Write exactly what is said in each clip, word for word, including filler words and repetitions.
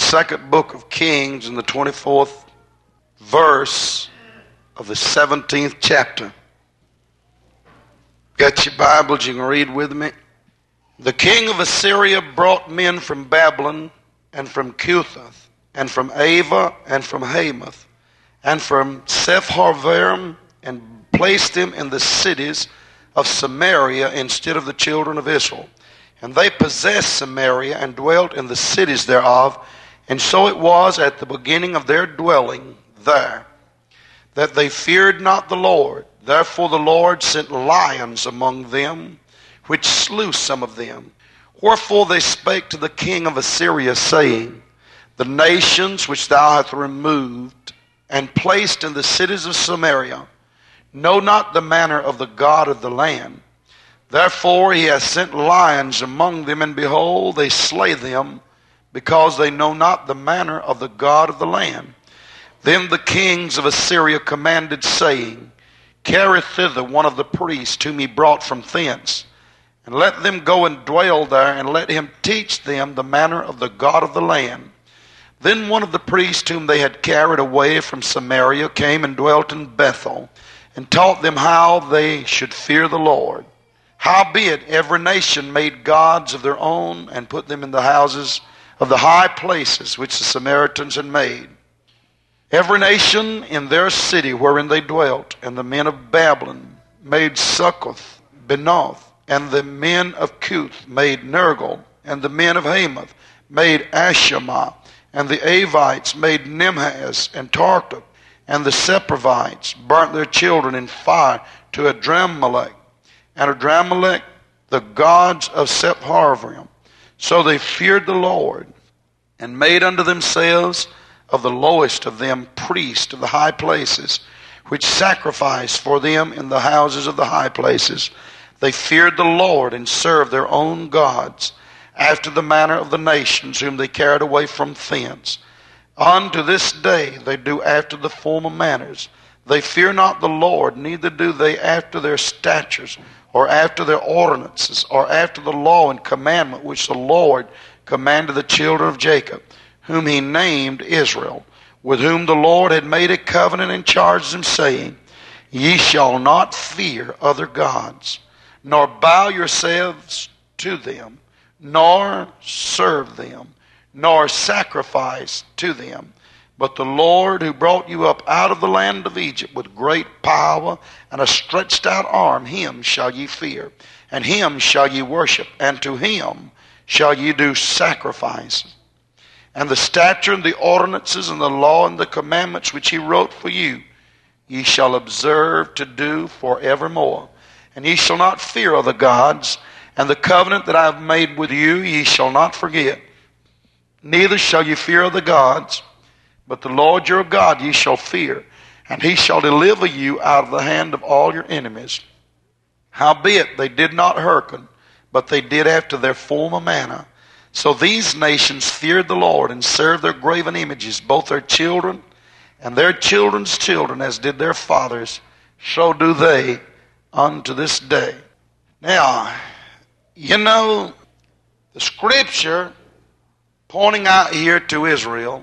second book of Kings in the twenty-fourth verse of the seventeenth chapter. Got your Bibles? You can read with me. The king of Assyria brought men from Babylon and from Cuthath and from Ava and from Hamath and from Sepharvaim and placed them in the cities of Samaria instead of the children of Israel. And they possessed Samaria and dwelt in the cities thereof. And so it was at the beginning of their dwelling there that they feared not the Lord. Therefore the Lord sent lions among them, which slew some of them. Wherefore they spake to the king of Assyria, saying, the nations which thou hast removed and placed in the cities of Samaria know not the manner of the God of the land. Therefore he hath sent lions among them, and behold, they slay them, because they know not the manner of the God of the land. Then the kings of Assyria commanded, saying, carry thither one of the priests whom he brought from thence, and let them go and dwell there, and let him teach them the manner of the God of the land. Then one of the priests whom they had carried away from Samaria came and dwelt in Bethel, and taught them how they should fear the Lord. Howbeit every nation made gods of their own, and put them in the houses of the high places which the Samaritans had made. Every nation in their city wherein they dwelt. And the men of Babylon made Succoth, Benoth, and the men of Cuth made Nergal, and the men of Hamath made Ashimah, and the Avites made Nimhaz and Tartak, and the Sepharvites burnt their children in fire to Adrammelech, and Adrammelech the gods of Sepharvaim. So they feared the Lord, and made unto themselves of the lowest of them priests of the high places, which sacrificed for them in the houses of the high places. They feared the Lord, and served their own gods, after the manner of the nations whom they carried away from thence. Unto this day they do after the former manners. They fear not the Lord, neither do they after their statutes, or after their ordinances, or after the law and commandment which the Lord commanded the children of Jacob, whom he named Israel, with whom the Lord had made a covenant, and charged them, saying, ye shall not fear other gods, nor bow yourselves to them, nor serve them, nor sacrifice to them. But the Lord who brought you up out of the land of Egypt with great power and a stretched out arm, him shall ye fear, and him shall ye worship, and to him shall ye do sacrifices. And the statute and the ordinances and the law and the commandments which he wrote for you, ye shall observe to do forevermore. And ye shall not fear other gods, and the covenant that I have made with you ye shall not forget. Neither shall ye fear other gods, but the Lord your God ye shall fear, and he shall deliver you out of the hand of all your enemies. Howbeit they did not hearken, but they did after their former manner. So these nations feared the Lord, and served their graven images, both their children and their children's children, as did their fathers, so do they unto this day. Now, you know, the scripture pointing out here to Israel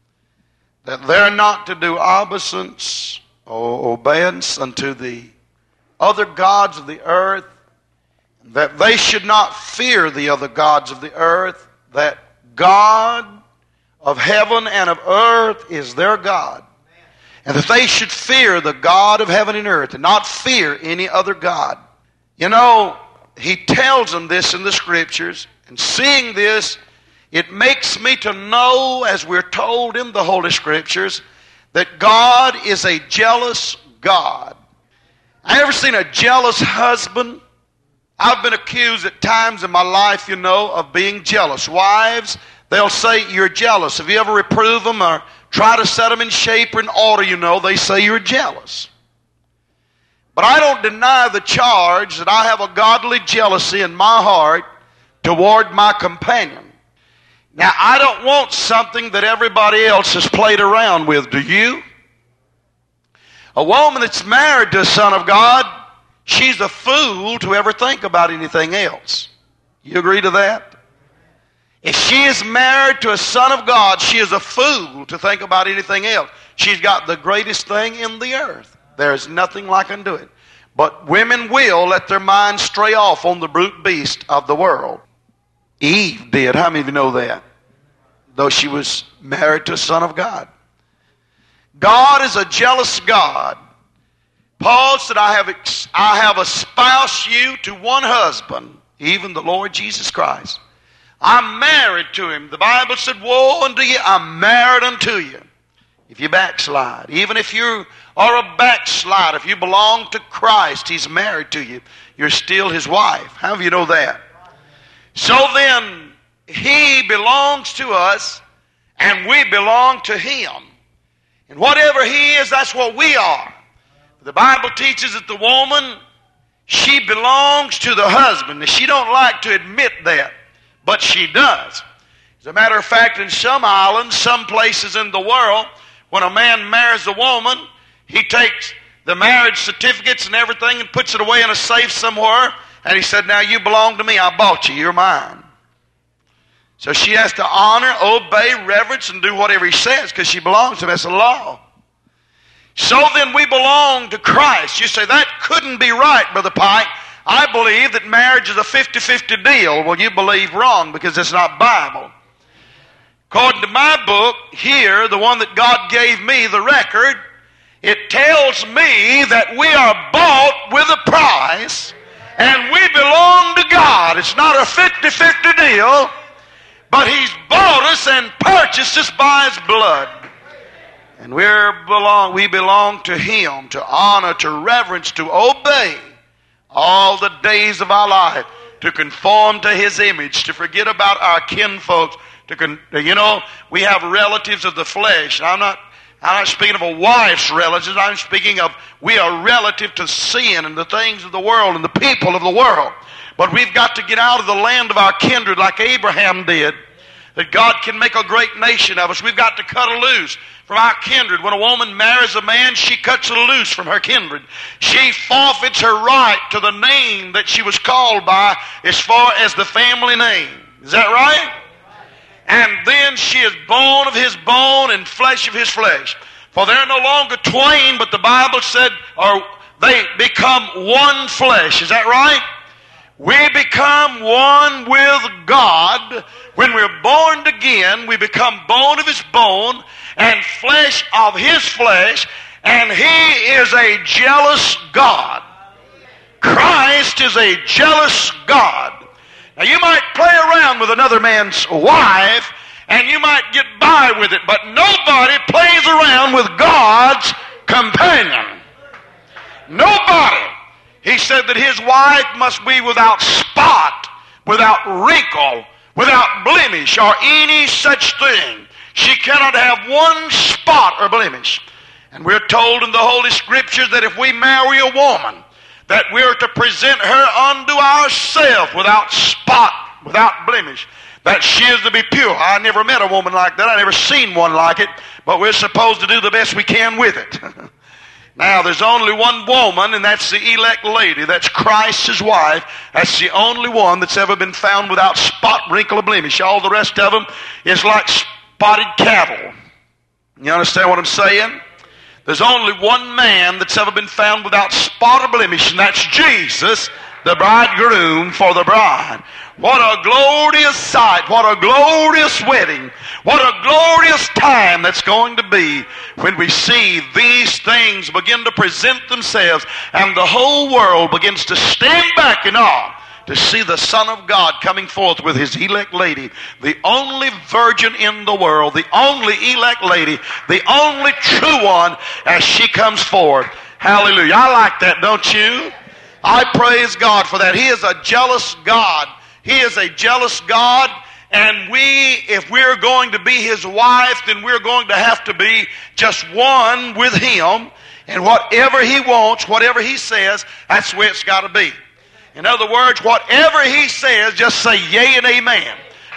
that they're not to do obeisance or obedience unto the other gods of the earth, that they should not fear the other gods of the earth, that God of heaven and of earth is their God, and that they should fear the God of heaven and earth and not fear any other God. You know, he tells them this in the scriptures, and seeing this, it makes me to know, as we're told in the Holy Scriptures, that God is a jealous God. I ever seen a jealous husband? I've been accused at times in my life, you know, of being jealous. Wives, they'll say you're jealous. If you ever reprove them or try to set them in shape or in order, you know, they say you're jealous. But I don't deny the charge that I have a godly jealousy in my heart toward my companion. Now, I don't want something that everybody else has played around with, do you? A woman that's married to a son of God, she's a fool to ever think about anything else. You agree to that? If she is married to a son of God, she is a fool to think about anything else. She's got the greatest thing in the earth. There is nothing like unto it. But women will let their minds stray off on the brute beast of the world. Eve did. How many of you know that? Though she was married to a son of God. God is a jealous God. Paul said, I have, I have espoused you to one husband, even the Lord Jesus Christ. I'm married to him. The Bible said, woe unto you, I'm married unto you. If you backslide, even if you are a backslider, if you belong to Christ, he's married to you. You're still his wife. How do you know that? So then, he belongs to us, and we belong to him. And whatever he is, that's what we are. The Bible teaches that the woman, she belongs to the husband. And she don't like to admit that, but she does. As a matter of fact, in some islands, some places in the world, when a man marries a woman, he takes the marriage certificates and everything and puts it away in a safe somewhere. And he said, now you belong to me. I bought you. You're mine. So she has to honor, obey, reverence, and do whatever he says because she belongs to him. That's the law. So then we belong to Christ. You say, that couldn't be right, Brother Pike. I believe that marriage is a fifty-fifty deal. Well, you believe wrong because it's not Bible. According to my book here, the one that God gave me, the record, it tells me that we are bought with a price and we belong to God. It's not a fifty-fifty deal, but he's bought us and purchased us by his blood. And we're belong, we belong to him, to honor, to reverence, to obey all the days of our life, to conform to his image, to forget about our kinfolks. To con, you know, we have relatives of the flesh. I'm not, I'm not speaking of a wife's relatives. I'm speaking of we are relative to sin and the things of the world and the people of the world. But we've got to get out of the land of our kindred like Abraham did. That God can make a great nation of us. We've got to cut her loose from our kindred. When a woman marries a man, she cuts her loose from her kindred. She forfeits her right to the name that she was called by as far as the family name. Is that right? And then she is bone of his bone and flesh of his flesh. For they're no longer twain, but the Bible said, or they become one flesh. Is that right? We become one with God. When we're born again, we become bone of his bone and flesh of his flesh, and he is a jealous God. Christ is a jealous God. Now you might play around with another man's wife, and you might get by with it, but nobody plays around with God's companion. Nobody. He said that his wife must be without spot, without wrinkle, without blemish, or any such thing. She cannot have one spot or blemish. And we're told in the Holy Scriptures that if we marry a woman, that we're to present her unto ourselves without spot, without blemish, that she is to be pure. I never met a woman like that. I never seen one like it, but we're supposed to do the best we can with it. Now, there's only one woman, and that's the elect lady. That's Christ's wife. That's the only one that's ever been found without spot, wrinkle, or blemish. All the rest of them is like spotted cattle. You understand what I'm saying? There's only one man that's ever been found without spot or blemish, and that's Jesus, the bridegroom for the bride. What a glorious sight. What a glorious wedding. What a glorious time that's going to be when we see these things begin to present themselves and the whole world begins to stand back in awe to see the Son of God coming forth with his elect lady, the only virgin in the world, the only elect lady, the only true one as she comes forward. Hallelujah. I like that, don't you? I praise God for that. He is a jealous God. He is a jealous God, and we, if we're going to be his wife, then we're going to have to be just one with him, and whatever he wants, whatever he says, that's the way it's got to be. In other words, whatever he says, just say yea and amen.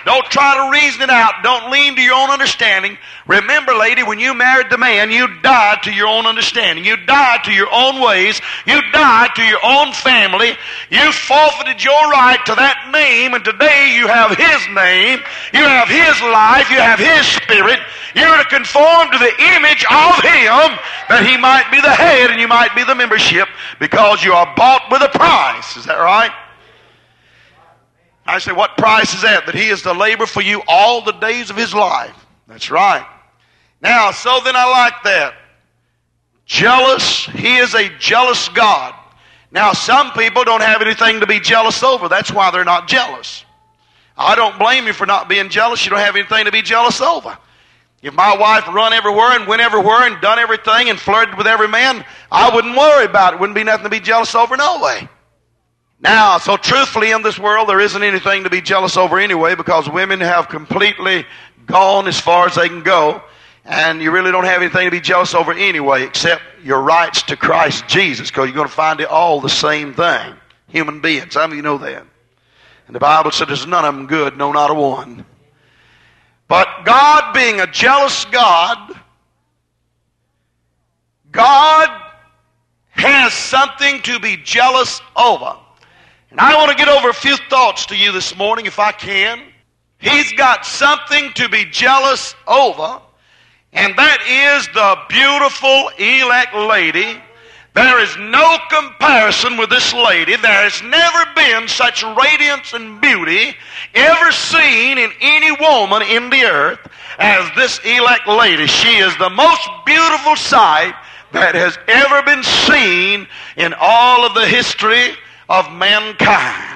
Don't try to reason it out. Don't lean to your own understanding. Remember, lady, when you married the man, you died to your own understanding. You died to your own ways. You died to your own family. You forfeited your right to that name, and today you have his name. You have his life. You have his spirit. You're to conform to the image of him, that he might be the head and you might be the membership, because you are bought with a price. Is that right? I say, what price is that? That he is to labor for you all the days of his life. That's right. Now, so then I like that. Jealous. He is a jealous God. Now, some people don't have anything to be jealous over. That's why they're not jealous. I don't blame you for not being jealous. You don't have anything to be jealous over. If my wife run everywhere and went everywhere and done everything and flirted with every man, I wouldn't worry about it. Wouldn't be nothing to be jealous over, no way. Now, so truthfully, in this world, there isn't anything to be jealous over anyway, because women have completely gone as far as they can go, and you really don't have anything to be jealous over anyway, except your rights to Christ Jesus, because you're going to find it all the same thing. Human beings. Some of you know that. And the Bible said there's none of them good, no, not a one. But God, being a jealous God, God has something to be jealous over. And I want to get over a few thoughts to you this morning, if I can. He's got something to be jealous over, and that is the beautiful elect lady. There is no comparison with this lady. There has never been such radiance and beauty ever seen in any woman in the earth as this elect lady. She is the most beautiful sight that has ever been seen in all of the history of mankind.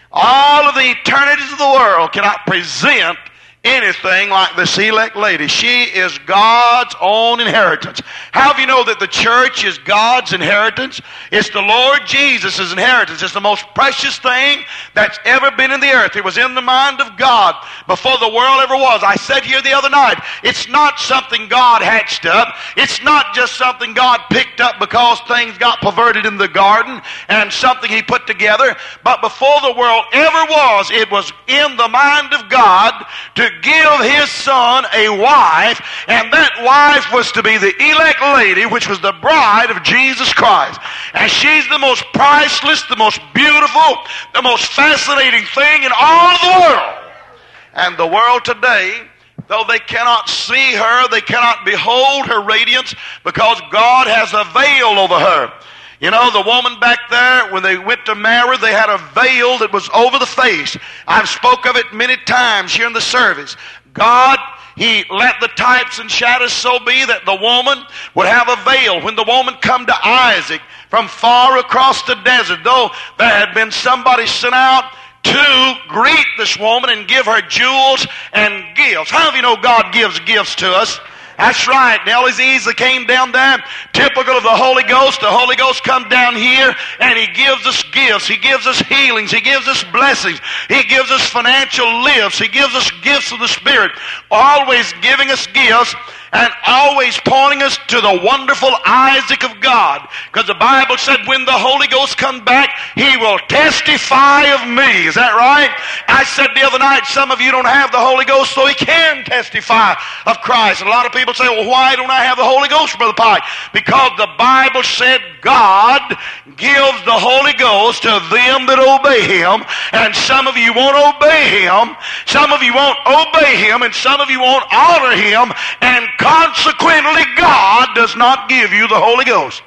All of the eternities of the world cannot present anything like this elect lady. She is God's own inheritance. How do you know that the church is God's inheritance? It's the Lord Jesus' inheritance. It's the most precious thing that's ever been in the earth. It was in the mind of God before the world ever was. I said here the other night, it's not something God hatched up. It's not just something God picked up because things got perverted in the garden and something he put together. But before the world ever was, it was in the mind of God to give his son a wife, and that wife was to be the elect lady, which was the bride of Jesus Christ. And she's the most priceless, the most beautiful, the most fascinating thing in all of the world. And the world today, though they cannot see her, they cannot behold her radiance, because God has a veil over her. You know, the woman back there, when they went to marry, they had a veil that was over the face. I've spoke of it many times here in the service. God, he let the types and shadows so be that the woman would have a veil. When the woman come to Isaac from far across the desert, though there had been somebody sent out to greet this woman and give her jewels and gifts. How do you know God gives gifts to us? That's right. Nellie Easily came down there, typical of the Holy Ghost. The Holy Ghost come down here, and he gives us gifts. He gives us healings. He gives us blessings. He gives us financial lifts. He gives us gifts of the Spirit, always giving us gifts and always pointing us to the wonderful Isaac of God. Because the Bible said when the Holy Ghost comes back, he will testify of me. Is that right? I said the other night, some of you don't have the Holy Ghost, so he can testify of Christ. And a lot of people say, well, why don't I have the Holy Ghost, Brother Pike? Because the Bible said God gives the Holy Ghost to them that obey him. And some of you won't obey him. Some of you won't obey him, and some of you won't honor him. And consequently, God does not give you the Holy Ghost.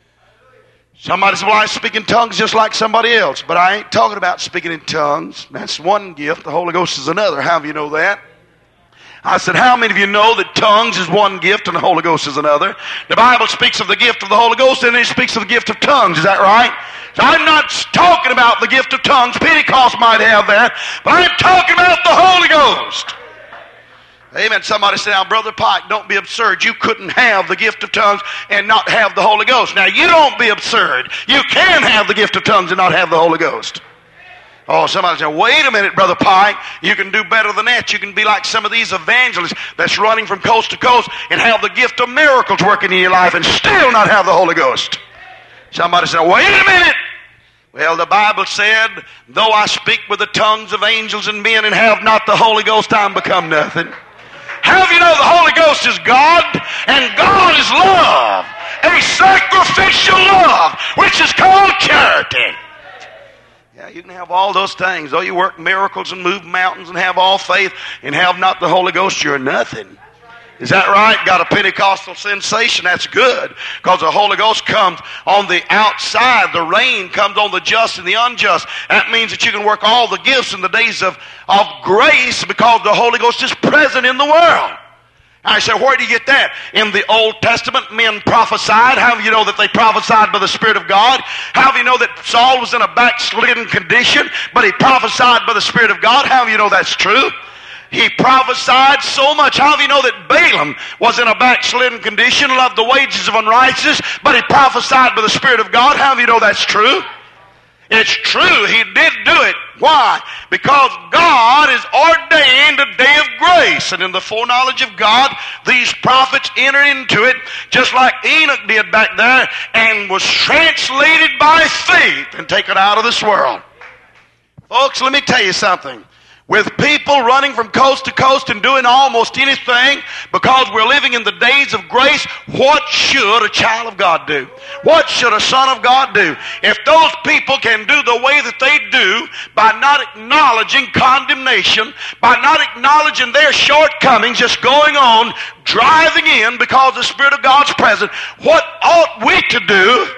Somebody said, well, I speak in tongues just like somebody else. But I ain't talking about speaking in tongues. That's one gift. The Holy Ghost is another. How do you know that? I said, how many of you know that tongues is one gift and the Holy Ghost is another? The Bible speaks of the gift of the Holy Ghost, and it speaks of the gift of tongues. Is that right? So I'm not talking about the gift of tongues. Pentecost might have that. But I'm talking about the Holy Ghost. Amen. Somebody said, now, Brother Pike, don't be absurd. You couldn't have the gift of tongues and not have the Holy Ghost. Now, you don't be absurd. You can have the gift of tongues and not have the Holy Ghost. Oh, somebody said, wait a minute, Brother Pike. You can do better than that. You can be like some of these evangelists that's running from coast to coast and have the gift of miracles working in your life and still not have the Holy Ghost. Somebody said, wait a minute. Well, the Bible said, though I speak with the tongues of angels and men and have not the Holy Ghost, I'm become nothing. How do you know the Holy Ghost is God? And God is love. A sacrificial love, which is called charity. Yeah, you can have all those things. Though you work miracles and move mountains and have all faith and have not the Holy Ghost, you're nothing. Is that right? Got a Pentecostal sensation. That's good. Because the Holy Ghost comes on the outside. The rain comes on the just and the unjust. That means that you can work all the gifts in the days of, of grace because the Holy Ghost is present in the world. I say, where do you get that? In the Old Testament, men prophesied. How do you know that they prophesied by the Spirit of God? How do you know that Saul was in a backslidden condition, but he prophesied by the Spirit of God? How do you know that's true? He prophesied so much. How do you know that Balaam was in a backslidden condition, loved the wages of unrighteousness, but he prophesied by the Spirit of God? How do you know that's true? It's true. He did do it. Why? Because God has ordained a day of grace. And in the foreknowledge of God, these prophets entered into it just like Enoch did back there and was translated by faith and taken out of this world. Folks, let me tell you something. With people running from coast to coast and doing almost anything because we're living in the days of grace, what should a child of God do? What should a son of God do? If those people can do the way that they do by not acknowledging condemnation, by not acknowledging their shortcomings, just going on, driving in because the Spirit of God's present, what ought we to do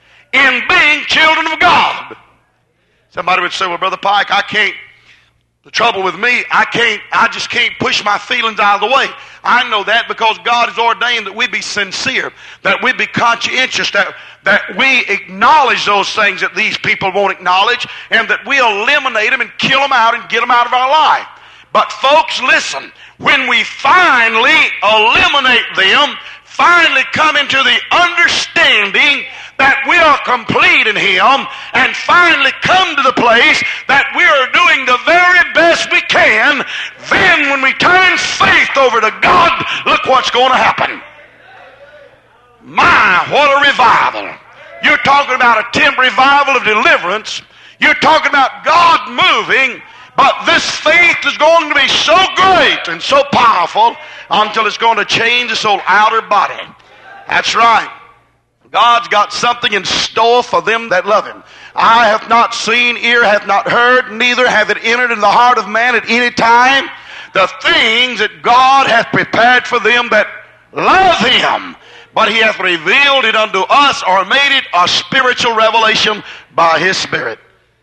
in being children of God? Somebody would say, well, Brother Pike, I can't. The trouble with me, I can't, I just can't push my feelings out of the way. I know that because God has ordained that we be sincere, that we be conscientious, that, that we acknowledge those things that these people won't acknowledge, and that we eliminate them and kill them out and get them out of our life. But folks, listen, when we finally eliminate them, finally come into the understanding that we are complete in Him, and finally come to the place that we are doing the very best we can, then when we turn faith over to God, look what's going to happen. My, what a revival. You're talking about a tent revival of deliverance. You're talking about God moving, but this faith is going to be so great and so powerful until it's going to change this whole outer body. That's right. God's got something in store for them that love Him. Eye hath not seen, ear hath not heard, neither hath it entered in the heart of man at any time the things that God hath prepared for them that love Him. But He hath revealed it unto us, or made it a spiritual revelation by His Spirit.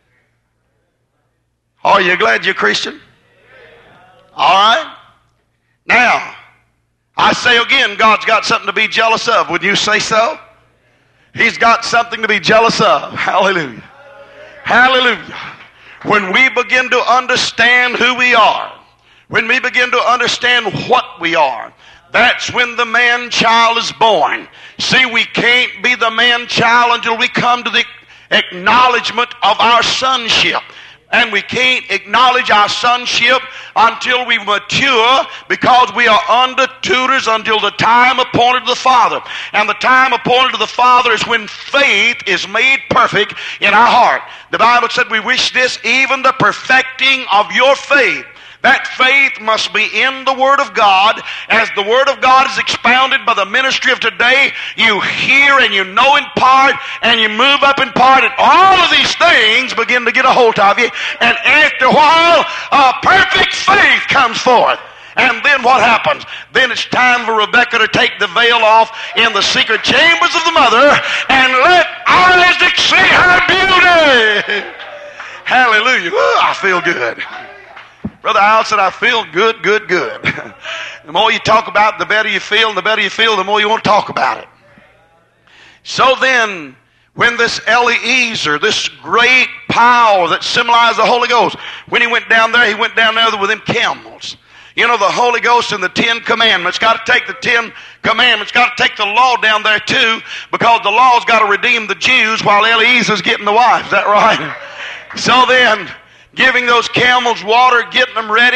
Are you glad you're Christian? All right. Now, I say again, God's got something to be jealous of. Would you say so? He's got something to be jealous of. Hallelujah. Hallelujah. When we begin to understand who we are, when we begin to understand what we are, that's when the man-child is born. See, we can't be the man-child until we come to the acknowledgement of our sonship. And we can't acknowledge our sonship until we mature, because we are under tutors until the time appointed to the Father. And the time appointed to the Father is when faith is made perfect in our heart. The Bible said, we wish this, even the perfecting of your faith. That faith must be in the Word of God. As the Word of God is expounded by the ministry of today, you hear and you know in part, and you move up in part, and all of these things begin to get a hold of you. And after a while, a perfect faith comes forth. And then what happens? Then it's time for Rebecca to take the veil off in the secret chambers of the mother and let Isaac see her beauty. Hallelujah. Ooh, I feel good. Brother Al said, I feel good, good, good. The more you talk about it, the better you feel, and the better you feel, the more you want to talk about it. So then, when this Eliezer, this great power that symbolized the Holy Ghost, when he went down there, he went down there with them camels. You know, the Holy Ghost and the Ten Commandments. Got to take the Ten Commandments, got to take the law down there too, because the law's got to redeem the Jews while Eliezer's getting the wives. Is that right? So then, giving those camels water, getting them ready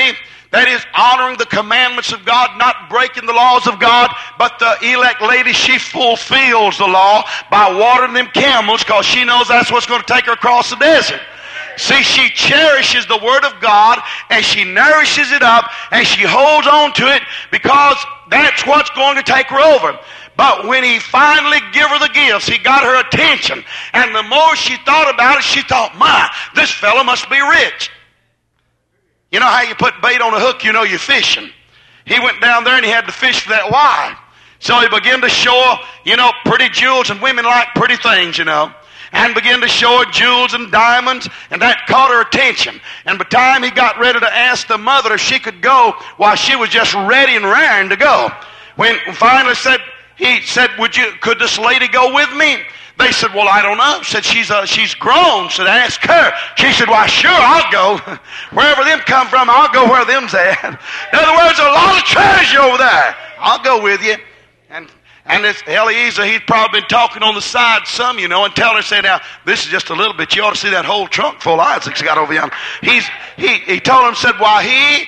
That is honoring the commandments of God, not breaking the laws of God. But the elect lady, she fulfills the law by watering them camels because she knows that's what's going to take her across the desert. See, she cherishes the Word of God and she nourishes it up and she holds on to it because that's what's going to take her over. But when he finally gave her the gifts, he got her attention. And the more she thought about it, she thought, my, this fellow must be rich. You know how you put bait on a hook, you know you're fishing. He went down there and he had to fish for that wide. So he began to show her, you know, pretty jewels, and women like pretty things, you know. And began to show her jewels and diamonds, and that caught her attention. And by the time he got ready to ask the mother if she could go, while she was just ready and raring to go. When finally said, he said, would you, could this lady go with me? They said, well, I don't know. Said, she's uh, she's grown. Said, ask her. She said, why, sure, I'll go. Wherever them come from, I'll go where them's at. In other words, a lot of treasure over there. I'll go with you. And and it's Eliezer, he's probably been talking on the side some, you know, and telling her, say, now, this is just a little bit. You ought to see that whole trunk full Isaac's got over yonder. He's, he, he told him, said, why, he,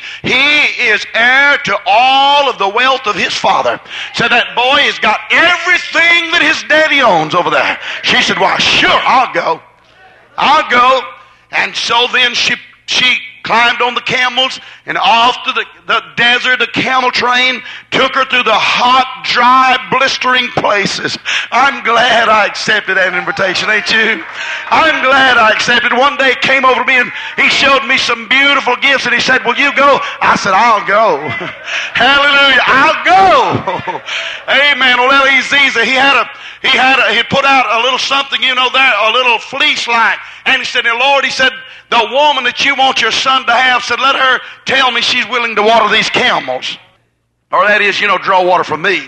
he is heir to all of the wealth of his father. Said, that boy has got everything that his daddy owns over there. She said, why, sure, I'll go. I'll go. And so then she, she climbed on the camels and off to the, the desert. The camel train took her through the hot, dry, blistering places. I'm glad I accepted that invitation, ain't you? I'm glad I accepted. One day he came over to me and he showed me some beautiful gifts and he said, will you go? I said, I'll go. Hallelujah, I'll go. Amen. Well, Eliezer, he had a, he had a, he put out a little something, you know, there, a little fleece line. And he said, Lord, he said, the woman that you want your son to have, said, let her tell me she's willing to water these camels. Or that is, you know, draw water from me.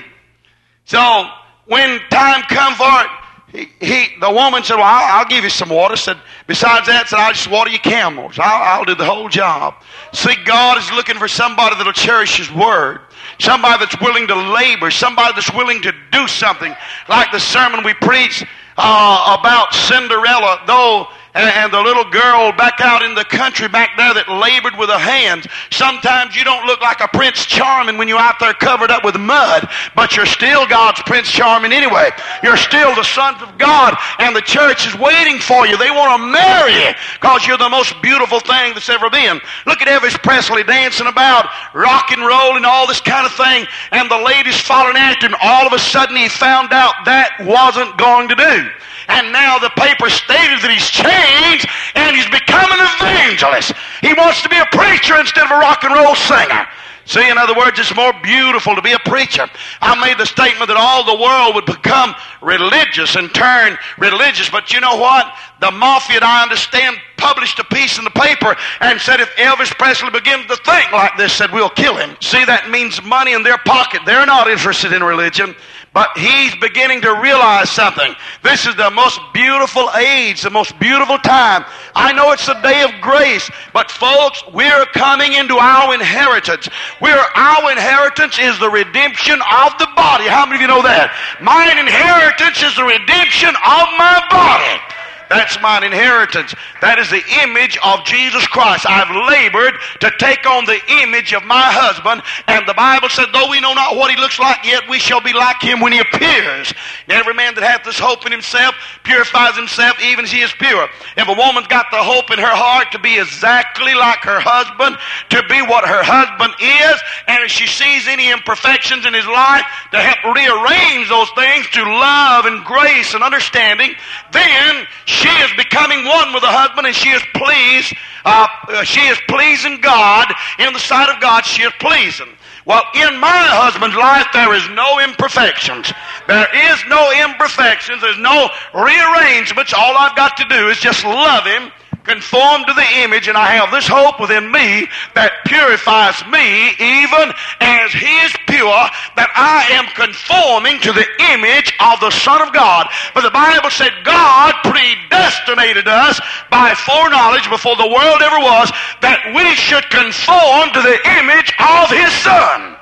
So when time come for it, he, he the woman said, well, I'll, I'll give you some water. Said, besides that, said, I'll just water your camels. I'll, I'll do the whole job. See, God is looking for somebody that'll cherish His Word. Somebody that's willing to labor. Somebody that's willing to do something. Like the sermon we preached uh, about Cinderella, though, and the little girl back out in the country back there that labored with her hands. Sometimes you don't look like a Prince Charming when you're out there covered up with mud, but you're still God's Prince Charming anyway. You're still the sons of God, and the church is waiting for you. They want to marry you because you're the most beautiful thing that's ever been. Look at Elvis Presley dancing about, rock and roll and all this kind of thing, and the ladies following after him. All of a sudden he found out that wasn't going to do. And now the paper stated that he's changed and he's become an evangelist. He wants to be a preacher instead of a rock and roll singer. See, in other words, it's more beautiful to be a preacher. I made the statement that all the world would become religious and turn religious. But you know what? The Mafia, I understand, published a piece in the paper and said if Elvis Presley begins to think like this, said we'll kill him. See, that means money in their pocket. They're not interested in religion. But he's beginning to realize something. This is the most beautiful age, the most beautiful time. I know it's a day of grace, but folks, we're coming into our inheritance. We're, our inheritance is the redemption of the body. How many of you know that? My inheritance is the redemption of my body. That's my inheritance. That is the image of Jesus Christ. I've labored to take on the image of my husband. And the Bible said, though we know not what he looks like, yet we shall be like him when he appears. And every man that hath this hope in himself purifies himself even as he is pure. If a woman's got the hope in her heart to be exactly like her husband, to be what her husband is, and if she sees any imperfections in his life, to help rearrange those things to love and grace and understanding, then she is becoming one with the husband, and she is pleased. Uh, she is pleasing God. In the sight of God, she is pleasing. Well, in my husband's life, there is no imperfections. There is no imperfections. There's no rearrangements. All I've got to do is just love him, conform to the image, and I have this hope within me that purifies me even as he is pure, that I am conforming to the image of the Son of God. But the Bible said God predestinated us by foreknowledge before the world ever was that we should conform to the image of his Son.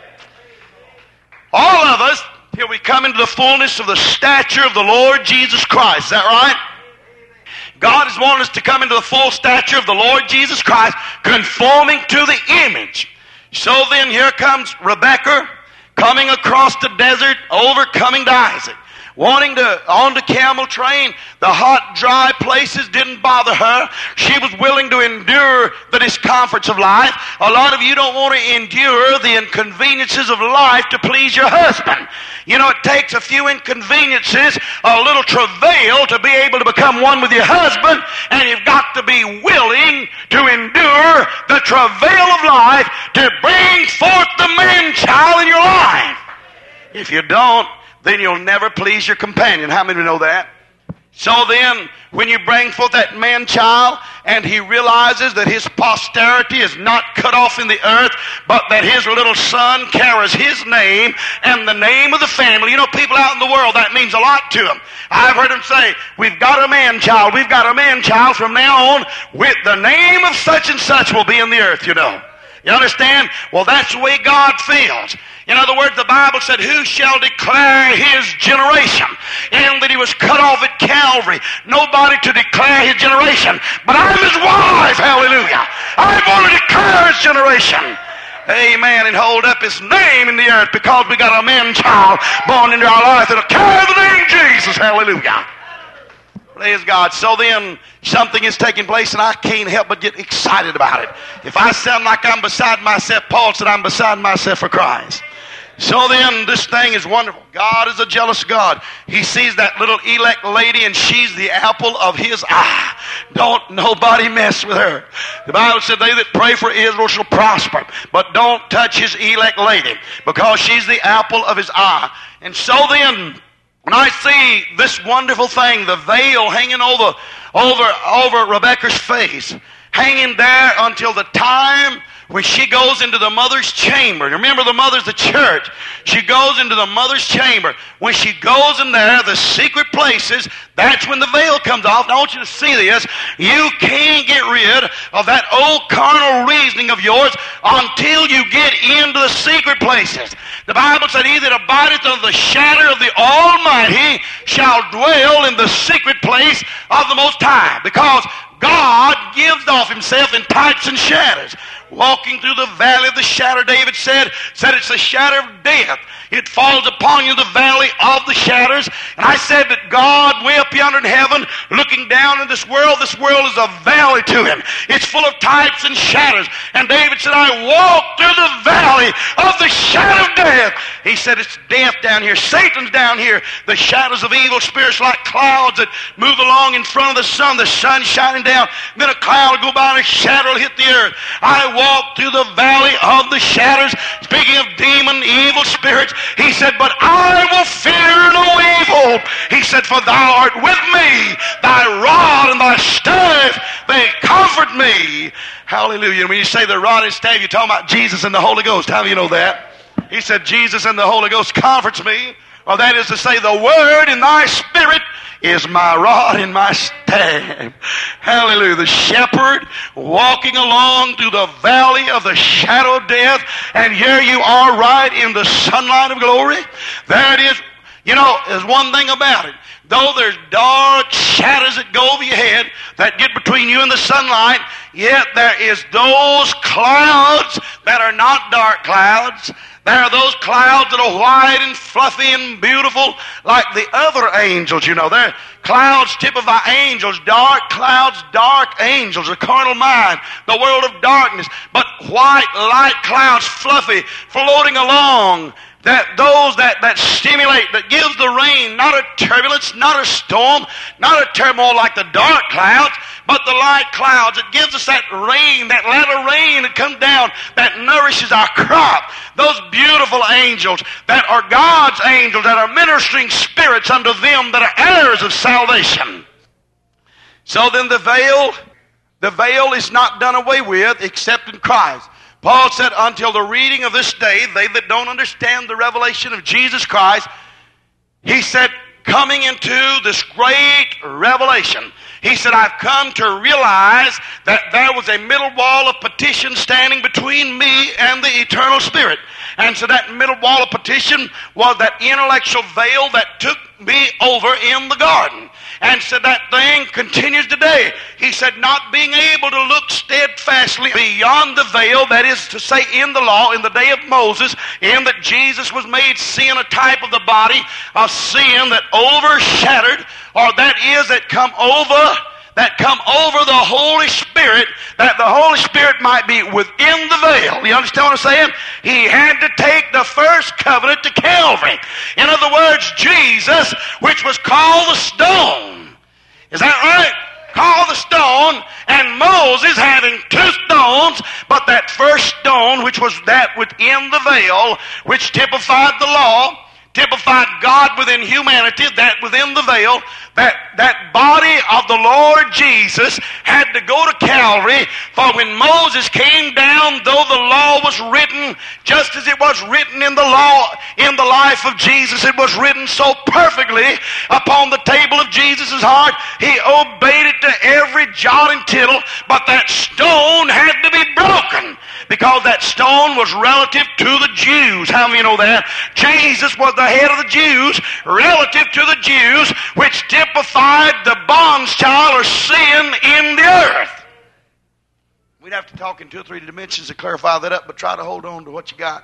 All of us, till we come into the fullness of the stature of the Lord Jesus Christ. Is that right? God is wanting us to come into the full stature of the Lord Jesus Christ, conforming to the image. So then here comes Rebekah coming across the desert, overcoming to Isaac. Wanting to, on the camel train, the hot, dry places didn't bother her. She was willing to endure the discomforts of life. A lot of you don't want to endure the inconveniences of life to please your husband. You know, it takes a few inconveniences, a little travail to be able to become one with your husband, and you've got to be willing to endure the travail of life to bring forth the man-child in your life. If you don't, then you'll never please your companion. How many know that? So then, when you bring forth that man-child, and he realizes that his posterity is not cut off in the earth, but that his little son carries his name and the name of the family. You know, people out in the world, that means a lot to them. I've heard them say, we've got a man-child, we've got a man-child from now on, with the name of such and such will be in the earth, you know. You understand? Well, that's the way God feels. In other words, the Bible said, who shall declare his generation? And that he was cut off at Calvary. Nobody to declare his generation. But I'm his wife, hallelujah. I'm going to declare his generation. Amen. And hold up his name in the earth, because we got a man-child born into our life that'll carry the name Jesus, hallelujah. Praise God. So then, something is taking place, and I can't help but get excited about it. If I sound like I'm beside myself, Paul said I'm beside myself for Christ. So then, this thing is wonderful. God is a jealous God. He sees that little elect lady, and she's the apple of his eye. Don't nobody mess with her. The Bible said, they that pray for Israel shall prosper. But don't touch his elect lady, because she's the apple of his eye. And so then, when I see this wonderful thing, the veil hanging over, over, over Rebekah's face, hanging there until the time when she goes into the mother's chamber. Remember, the mother's the church. She goes into the mother's chamber. When she goes in there, the secret places, that's when the veil comes off. Now, I want you to see this. You can't get rid of that old carnal reasoning of yours until you get into the secret places. The Bible said, he that abideth under the shadow of the Almighty shall dwell in the secret place of the Most High. Because God gives off himself in types and shadows. Walking through the valley of the shadow, David said, said it's the shadow of death. It falls upon you, the valley of the shadows. And I said that God, way up yonder in heaven, looking down in this world, this world is a valley to him. It's full of types and shadows. And David said, I walk through the valley of the shadow of death. He said, it's death down here. Satan's down here. The shadows of evil spirits like clouds that move along in front of the sun. The sun shining down. Then a cloud will go by and a shadow will hit the earth. I walk through the valley of the shadows. Speaking of demon, evil spirits, he said, but I will fear no evil. He said, for thou art with me. Thy rod and thy staff, they comfort me. Hallelujah. And when you say the rod and staff, you're talking about Jesus and the Holy Ghost. How do you know that? He said, Jesus and the Holy Ghost comforts me. Or that is to say, the word in thy spirit is my rod and my staff. Hallelujah. The shepherd walking along through the valley of the shadow of death, and here you are right in the sunlight of glory. There it is. You know, there's one thing about it. Though there's dark shadows that go over your head that get between you and the sunlight, yet there is those clouds that are not dark clouds. There are those clouds that are white and fluffy and beautiful like the other angels, you know. They're clouds typify angels, dark clouds, dark angels, the carnal mind, the world of darkness. But white, light clouds, fluffy, floating along. That those that, that stimulate, that gives the rain, not a turbulence, not a storm, not a turmoil like the dark clouds, but the light clouds. It gives us that rain, that latter rain that comes down, that nourishes our crop. Those beautiful angels that are God's angels, that are ministering spirits unto them that are heirs of salvation. So then the veil, the veil is not done away with except in Christ. Paul said, until the reading of this day, they that don't understand the revelation of Jesus Christ, he said, coming into this great revelation, he said, I've come to realize that there was a middle wall of partition standing between me and the eternal Spirit. And so that middle wall of partition was that intellectual veil that took me over in the garden. and said that thing continues today. He said, not being able to look steadfastly beyond the veil, that is to say in the law, in the day of Moses, in that Jesus was made sin, a type of the body of sin that overshadowed, or that is that come over that come over the Holy Spirit, that the Holy Spirit might be within the veil. You understand what I'm saying? He had to take the first covenant to Calvary. In other words, Jesus, which was called the stone. Is that right? Called the stone, and Moses having two stones, but that first stone, which was that within the veil, which typified the law, typified God within humanity, that within the veil, that, that body of the Lord Jesus had to go to Calvary. For when Moses came down, though the law was written just as it was written in the law, in the life of Jesus, it was written so perfectly upon the table of Jesus' heart, he obeyed it to every jot and tittle, but that stone had to be broken, because that stone was relative to the Jews. How many of you know that? Jesus was the head of the Jews, relative to the Jews, which typified the bondchild or sin in the earth. We'd have to talk in two or three dimensions to clarify that up, but try to hold on to what you got.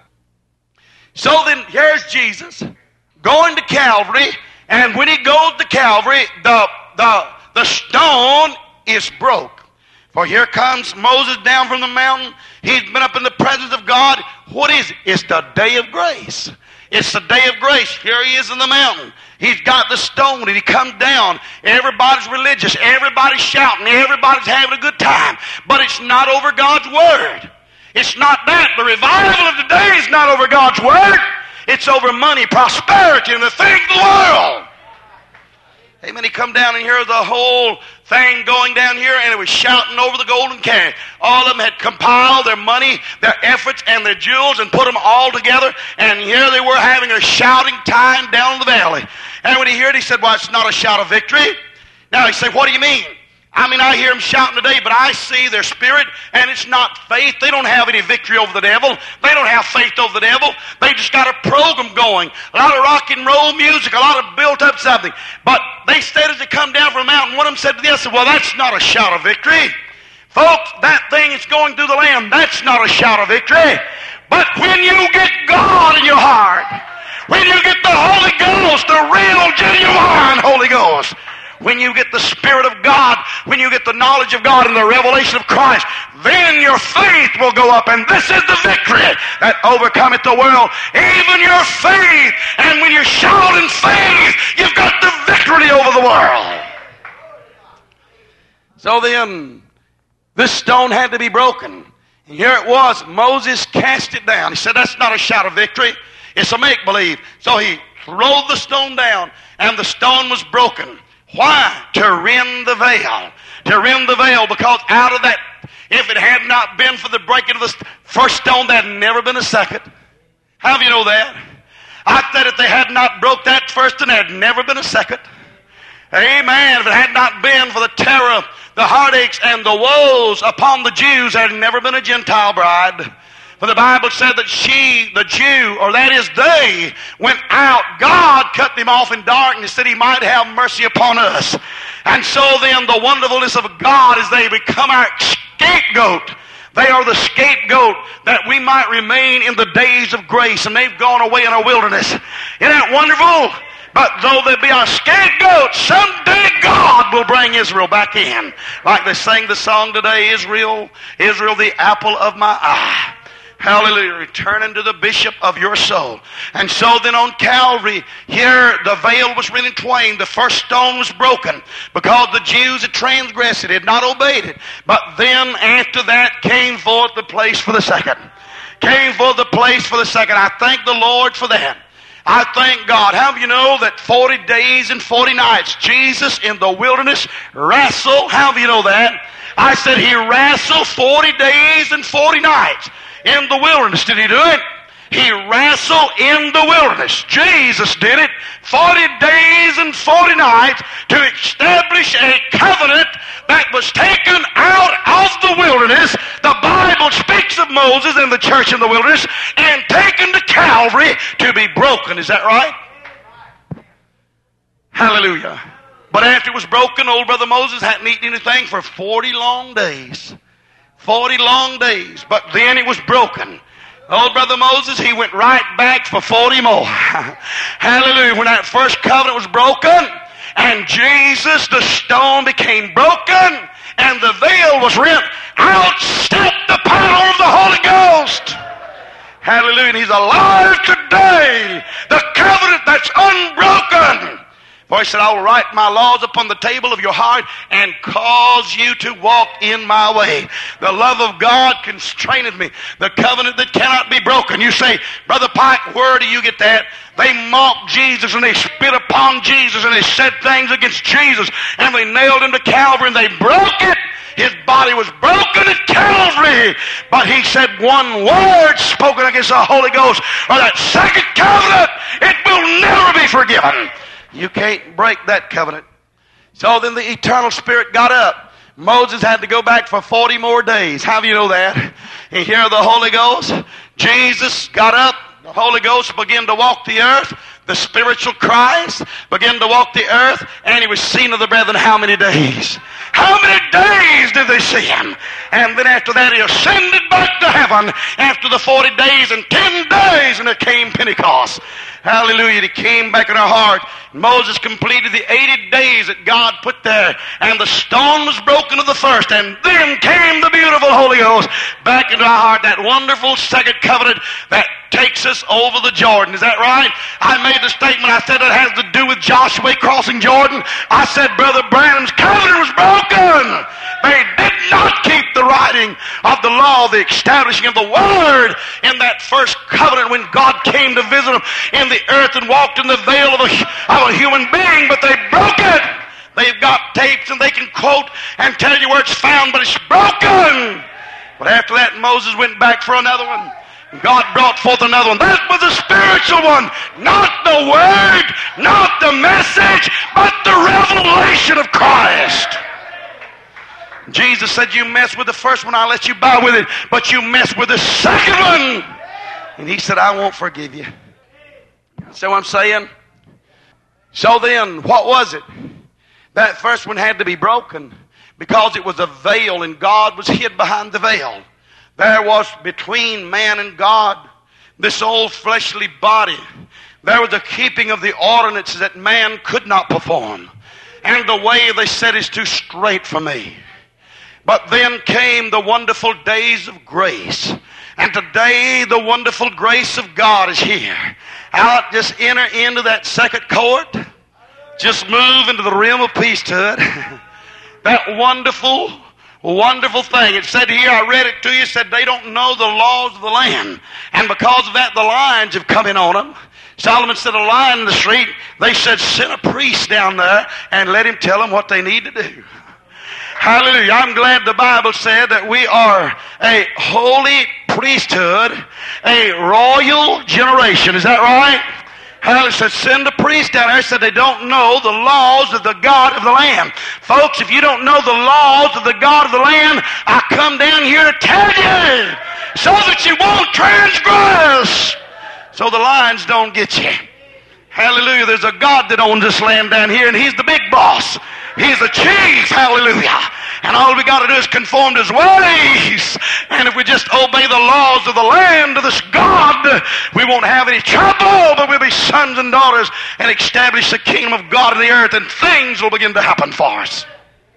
So then, here's Jesus going to Calvary, and when he goes to Calvary, the, the, the stone is broke. For here comes Moses down from the mountain. He's been up in the presence of God. What is it? It's the day of grace. It's the day of grace. Here he is in the mountain. He's got the stone, and he comes down. Everybody's religious. Everybody's shouting. Everybody's having a good time. But it's not over God's Word. It's not that. The revival of today is not over God's Word. It's over money, prosperity, and the things of the world. Amen. He come down and hear the whole thing going down here, and it was shouting over the golden calf. All of them had compiled their money, their efforts, and their jewels, and put them all together, and here they were having a shouting time down in the valley. And when he heard it, he said, well, it's not a shout of victory. Now he said, what do you mean? I mean, I hear them shouting today, but I see their spirit, and it's not faith. They don't have any victory over the devil. They don't have faith over the devil. They just got a program going. A lot of rock and roll music, a lot of built up something. But they said as they come down from the mountain, one of them said to the other, well, that's not a shout of victory. Folks, that thing is going through the land. That's not a shout of victory. But when you get God in your heart, when you get the Holy Ghost, the real, genuine Holy Ghost, when you get the Spirit of God, when you get the knowledge of God and the revelation of Christ, then your faith will go up. And this is the victory that overcometh the world, even your faith. And when you shout in faith, you've got the victory over the world. So then, this stone had to be broken. And here it was. Moses cast it down. He said, that's not a shout of victory. It's a make-believe. So he rolled the stone down, and the stone was broken. Why? To rend the veil. To rend the veil, because out of that, if it had not been for the breaking of the first stone, there had never been a second. How do you know that? I said if they had not broke that first, then there had never been a second. Amen. If it had not been for the terror, the heartaches, and the woes upon the Jews, there had never been a Gentile bride. For the Bible said that she, the Jew, or that is they, went out. God cut them off in darkness that he might have mercy upon us. And so then the wonderfulness of God is they become our scapegoat. They are the scapegoat that we might remain in the days of grace, and they've gone away in a wilderness. Isn't that wonderful? But though they be our scapegoat, someday God will bring Israel back in. Like they sang the song today, Israel, Israel, the apple of my eye. Hallelujah. Returning to the bishop of your soul. And so then on Calvary, here the veil was rent in twain. The first stone was broken because the Jews had transgressed it, had not obeyed it. But then after that came forth the place for the second. Came forth the place for the second. I thank the Lord for that. I thank God. How do you know that forty days and forty nights, Jesus in the wilderness wrestled? How do you know that? I said he wrestled forty days and forty nights. In the wilderness, did he do it? He wrestled in the wilderness. Jesus did it forty days and forty nights to establish a covenant that was taken out of the wilderness. The Bible speaks of Moses and the church in the wilderness and taken to Calvary to be broken. Is that right? Hallelujah. But after it was broken, old brother Moses hadn't eaten anything for forty long days. Forty long days. But then it was broken. Old brother Moses, he went right back for forty more. Hallelujah. When that first covenant was broken, and Jesus, the stone became broken, and the veil was rent, out stepped the power of the Holy Ghost. Hallelujah. And he's alive today. The covenant that's unbroken. For he said, I will write my laws upon the table of your heart and cause you to walk in my way. The love of God constraineth me. The covenant that cannot be broken. You say, Brother Pike, where do you get that? They mocked Jesus and they spit upon Jesus and they said things against Jesus and they nailed him to Calvary and they broke it. His body was broken at Calvary. But he said one word spoken against the Holy Ghost or that second covenant, it will never be forgiven. You can't break that covenant. So then the eternal Spirit got up. Moses had to go back for forty more days. How do you know that? And here the Holy Ghost, Jesus got up. The Holy Ghost began to walk the earth. The spiritual Christ began to walk the earth. And he was seen of the brethren how many days? How many days did they see him? And then after that he ascended back to heaven after the forty days and ten days, and it came Pentecost. Hallelujah. He came back in our heart. Moses completed the eighty days that God put there. And the stone was broken of the first. And then came the beautiful Holy Ghost back into our heart. That wonderful second covenant that takes us over the Jordan. Is that right? I made the statement. I said it has to do with Joshua crossing Jordan. I said Brother Branham's covenant was broken. They did not keep the writing of the law, the establishing of the word in that first covenant when God came to visit them in the earth and walked in the veil of a, of a human being, but they broke it. They've got tapes and they can quote and tell you where it's found, but it's broken. But after that, Moses went back for another one. God brought forth another one. That was a spiritual one. Not the word, not the message, but the revelation of Christ. Jesus said, you mess with the first one, I'll let you bow with it. But you mess with the second one. And he said, I won't forgive you. See what I'm saying? So then, what was it? That first one had to be broken because it was a veil and God was hid behind the veil. There was between man and God this old fleshly body. There was a keeping of the ordinances that man could not perform. And the way, they said, is too straight for me. But then came the wonderful days of grace. And today the wonderful grace of God is here. Out, just enter into that second court. Just move into the realm of priesthood. That wonderful, wonderful thing. It said here, I read it to you, it said they don't know the laws of the land. And because of that, the lions have come in on them. Solomon said a lion in the street. They said, send a priest down there and let him tell them what they need to do. Hallelujah. I'm glad the Bible said that we are a holy priesthood, a royal generation. Is that right? Hallelujah. Said, send a priest down there. Said they don't know the laws of the God of the land. Folks, if you don't know the laws of the God of the land, I come down here to tell you so that you won't transgress, so the lions don't get you. Hallelujah. There's a God that owns this land down here, and he's the big boss. He's the chief. Hallelujah. And all we got to do is conform to his ways. And if we just obey the laws of the land of this God, we won't have any trouble, but we'll be sons and daughters and establish the kingdom of God in the earth, and things will begin to happen for us.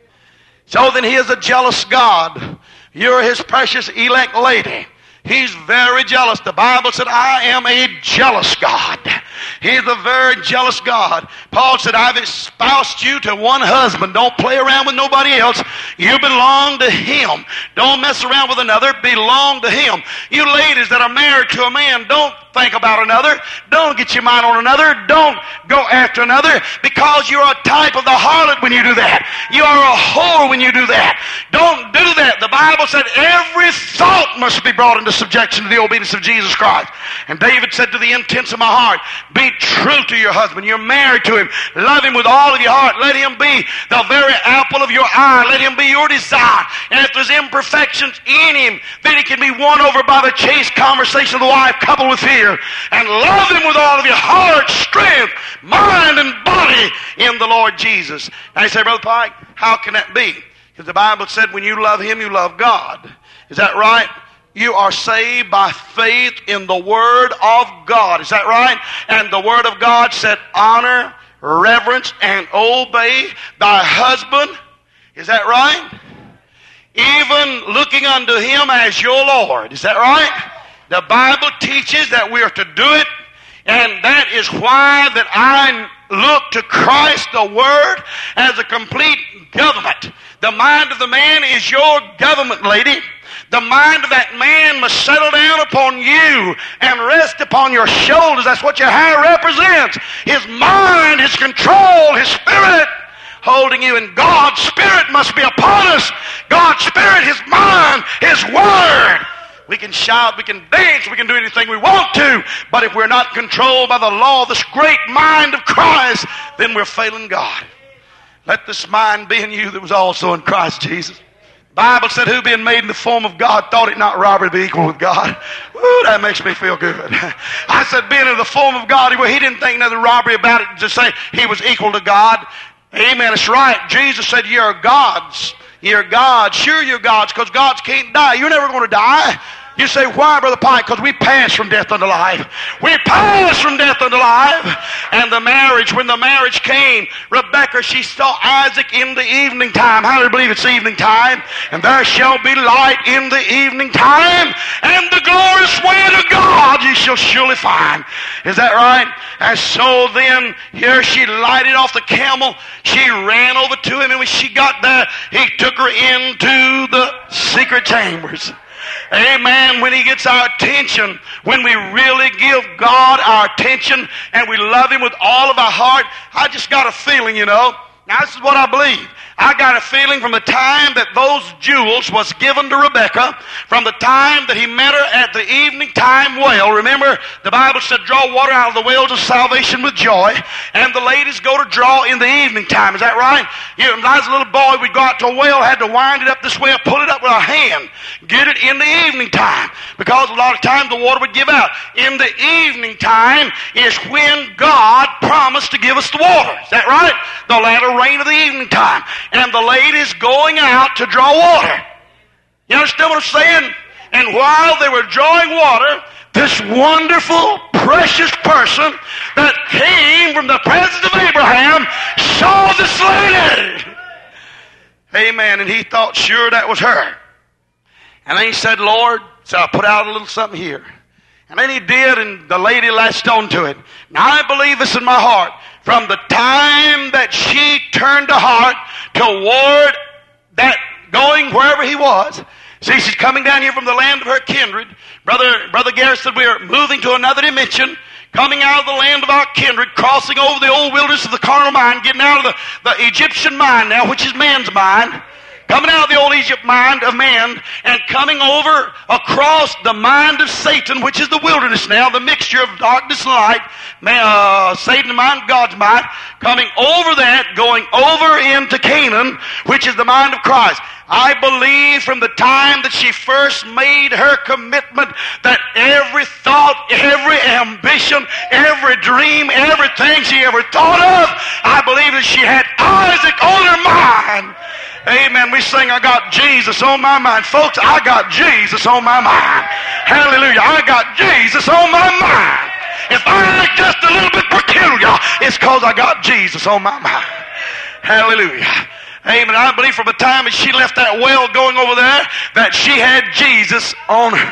So then he is a jealous God. You're his precious elect lady. He's very jealous. The Bible said, I am a jealous God. He's a very jealous God. Paul said, I've espoused you to one husband. Don't play around with nobody else. You belong to him. Don't mess around with another. Belong to him. You ladies that are married to a man, don't think about another. Don't get your mind on another. Don't go after another, because you're a type of the harlot when you do that. You are a whore when you do that. Don't do that. The Bible said every thought must be brought into subjection to the obedience of Jesus Christ. And David said, to the intents of my heart, be true to your husband. You're married to him. Love him with all of your heart. Let him be the very apple of your eye. Let him be your desire. And if there's imperfections in him, then he can be won over by the chaste conversation of the wife coupled with fear. And love him with all of your heart, strength, mind, and body. body in the Lord Jesus. Now you say, Brother Pike, how can that be? Because the Bible said when you love Him, you love God. Is that right? You are saved by faith in the Word of God. Is that right? And the Word of God said, honor, reverence, and obey thy husband. Is that right? Even looking unto Him as your Lord. Is that right? The Bible teaches that we are to do it. And that is why that I look to Christ, the Word, as a complete government. The mind of the man is your government, lady. The mind of that man must settle down upon you and rest upon your shoulders. That's what your hair represents. His mind, His control, His Spirit holding you. And God's Spirit must be upon us. God's Spirit, His mind, His Word. We can shout, we can dance, we can do anything we want to, but if we're not controlled by the law of this great mind of Christ, then we're failing God. Let this mind be in you that was also in Christ Jesus. The Bible said, who being made in the form of God thought it not robbery to be equal with God. Ooh, that makes me feel good. I said, being in the form of God, well, he didn't think nothing robbery about it to say he was equal to God. Amen, it's right. Jesus said, you're gods. You're gods. Sure you're gods, because gods can't die. You're never going to die. You say, why, Brother Pike? Because we pass from death unto life. We pass from death unto life. And the marriage, when the marriage came, Rebekah, she saw Isaac in the evening time. How do you believe it's evening time? And there shall be light in the evening time, and the glorious way of God you shall surely find. Is that right? And so then, here she lighted off the camel. She ran over to him, and when she got there, he took her into the secret chambers. Amen. When He gets our attention, when we really give God our attention and we love Him with all of our heart, I just got a feeling, you know. Now this is what I believe. I got a feeling from the time that those jewels was given to Rebekah, from the time that he met her at the evening time well. Remember, the Bible said, draw water out of the wells of salvation with joy. And the ladies go to draw in the evening time. Is that right? You know, when I was a little boy, we'd go out to a well, had to wind it up this way, pull it up with our hand, get it in the evening time. Because a lot of times the water would give out. In the evening time is when God promised to give us the water. Is that right? The latter rain of the evening time. And the ladies going out to draw water. You understand what I'm saying? And while they were drawing water, this wonderful, precious person that came from the presence of Abraham saw this lady. Amen. And he thought, sure, that was her. And then he said, Lord, so I put out a little something here. And then he did, and the lady latched onto it. Now I believe this in my heart. From the time that she turned her heart toward that going wherever he was. See, she's coming down here from the land of her kindred. Brother, Brother Garrett said we are moving to another dimension, coming out of the land of our kindred, crossing over the old wilderness of the carnal mind, getting out of the, the Egyptian mind now, which is man's mind. Coming out of the old Egypt mind of man and coming over across the mind of Satan, which is the wilderness now, the mixture of darkness and light, man, uh, Satan's mind, God's mind, coming over that, going over into Canaan, which is the mind of Christ. I believe from the time that she first made her commitment that every thought, every ambition, every dream, everything she ever thought of, I believe that she had Isaac on her mind. Amen. We sing, I got Jesus on my mind. Folks, I got Jesus on my mind. Hallelujah. I got Jesus on my mind. If I act just a little bit peculiar, it's because I got Jesus on my mind. Hallelujah. Amen. I believe from the time that she left that well going over there that she had Jesus on her.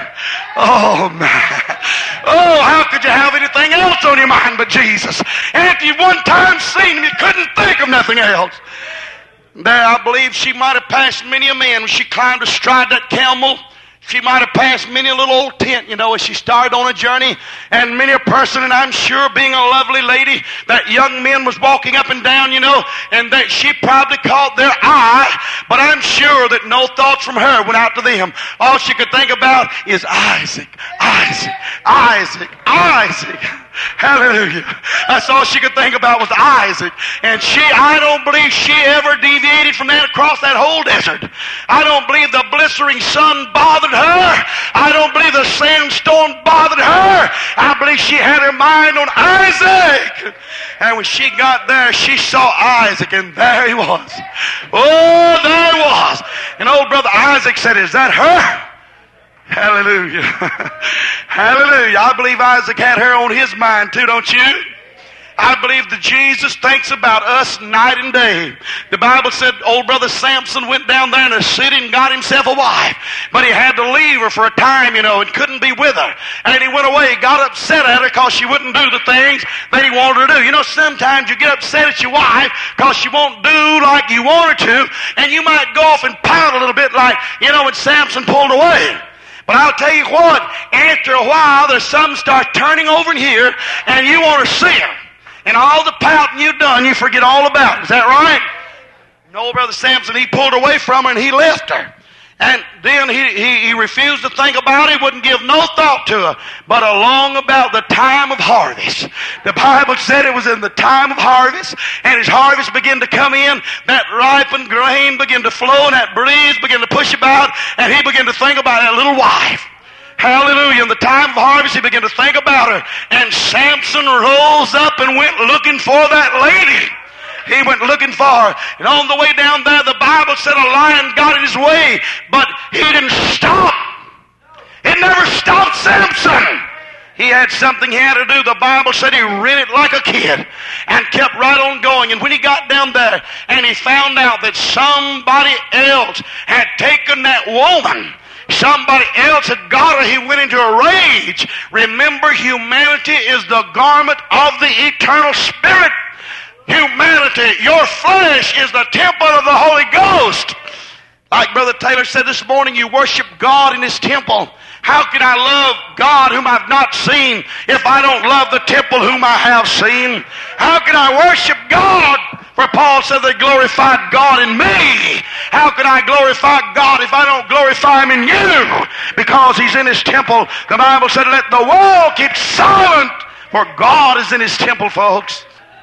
Oh, man. Oh, how could you have anything else on your mind but Jesus? And if you one time seen him, you couldn't think of nothing else. There, I believe she might have passed many a man when she climbed astride that camel. She might have passed many a little old tent, you know, as she started on a journey. And many a person, and I'm sure being a lovely lady, that young men was walking up and down, you know, and that she probably caught their eye. But I'm sure that no thoughts from her went out to them. All she could think about is Isaac, Isaac, Isaac, Isaac. Hallelujah. That's all she could think about was Isaac. And she, I don't believe she ever deviated from that across that whole desert. I don't believe the blistering sun bothered her. I don't believe the sandstorm bothered her. I believe she had her mind on Isaac. And when she got there, she saw Isaac, and there he was. Oh, there he was. And old brother Isaac said, is that her? Hallelujah. Hallelujah. I believe Isaac had her on his mind too, don't you? I believe that Jesus thinks about us night and day. The Bible said old brother Samson went down there in a city and got himself a wife. But he had to leave her for a time, you know, and couldn't be with her. And he went away, got upset at her because she wouldn't do the things that he wanted her to do. You know, sometimes you get upset at your wife because she won't do like you want her to. And you might go off and pout a little bit like, you know, when Samson pulled away. But I'll tell you what, after a while, there's some start turning over in here, and you want to see her. And all the pouting you've done, you forget all about it. Is that right? And old brother Samson, he pulled away from her and he left her. And then he, he, he refused to think about it, wouldn't give no thought to her. But along about the time of harvest, the Bible said it was in the time of harvest, and as harvest began to come in, that ripened grain began to flow, and that breeze began to push about, and he began to think about that little wife. Hallelujah. In the time of harvest, he began to think about her. And Samson rose up and went looking for that lady. He went looking for her. And on the way down there, the Bible said a lion got in his way, but he didn't stop. It never stopped Samson. He had something he had to do. The Bible said he ran it like a kid and kept right on going. And when he got down there and he found out that somebody else had taken that woman, somebody else had got her, he went into a rage. Remember, humanity is the garment of the eternal Spirit. Humanity, your flesh, is the temple of the Holy Ghost. Like Brother Taylor said this morning, you worship God in His temple. How can I love God whom I've not seen if I don't love the temple whom I have seen? How can I worship God? For Paul said they glorified God in me. How can I glorify God if I don't glorify Him in you? Because He's in His temple. The Bible said, let the world keep silent, for God is in His temple, folks.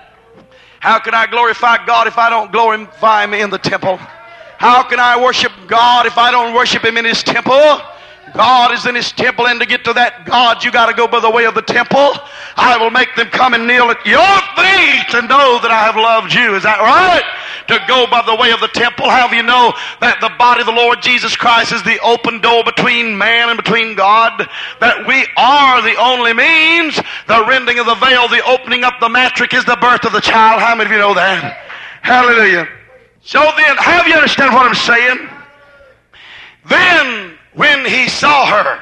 How can I glorify God if I don't glorify Him in the temple? How can I worship God if I don't worship Him in His temple? God is in His temple, and to get to that God, you got to go by the way of the temple. I will make them come and kneel at your feet to know that I have loved you. Is that right? To go by the way of the temple. How do you know that the body of the Lord Jesus Christ is the open door between man and between God? That we are the only means. The rending of the veil, the opening up the matrix is the birth of the child. How many of you know that? Hallelujah. So then, have you understand what I'm saying? Then, when he saw her,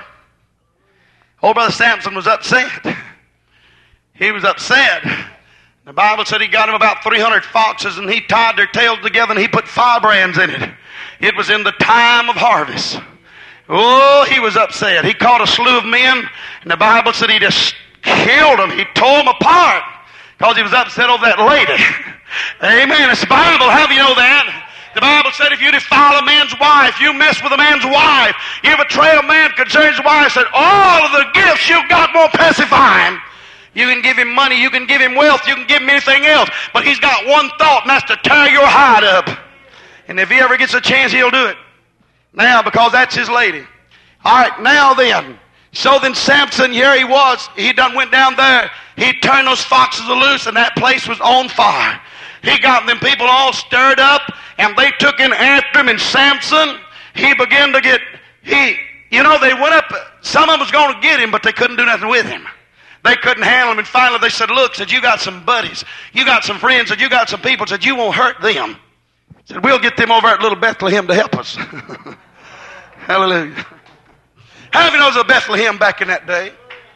old brother Samson was upset. He was upset. The Bible said he got him about three hundred foxes, and he tied their tails together and he put firebrands in it. It was in the time of harvest. Oh, he was upset. He caught a slew of men, and the Bible said he just killed them. He tore them apart because he was upset over that lady. Amen. It's the Bible. How do you know that? The Bible said if you defile a man's wife, you mess with a man's wife, you betray a man concerning his wife, said all of the gifts you've got won't pacify him. You can give him money, you can give him wealth, you can give him anything else, but he's got one thought, and that's to tear your hide up. And if he ever gets a chance, he'll do it. Now, because that's his lady. All right, now then. So then Samson, here he was. He done went down there. He turned those foxes loose, and that place was on fire. He got them people all stirred up, and they took in after him, and Samson, he began to get, he, you know, they went up, some of them was going to get him, but they couldn't do nothing with him. They couldn't handle him, and finally they said, look, said, you got some buddies, you got some friends, said, you got some people, said, you won't hurt them. Said, we'll get them over at little Bethlehem to help us. Hallelujah. How many knows of Bethlehem back in that day?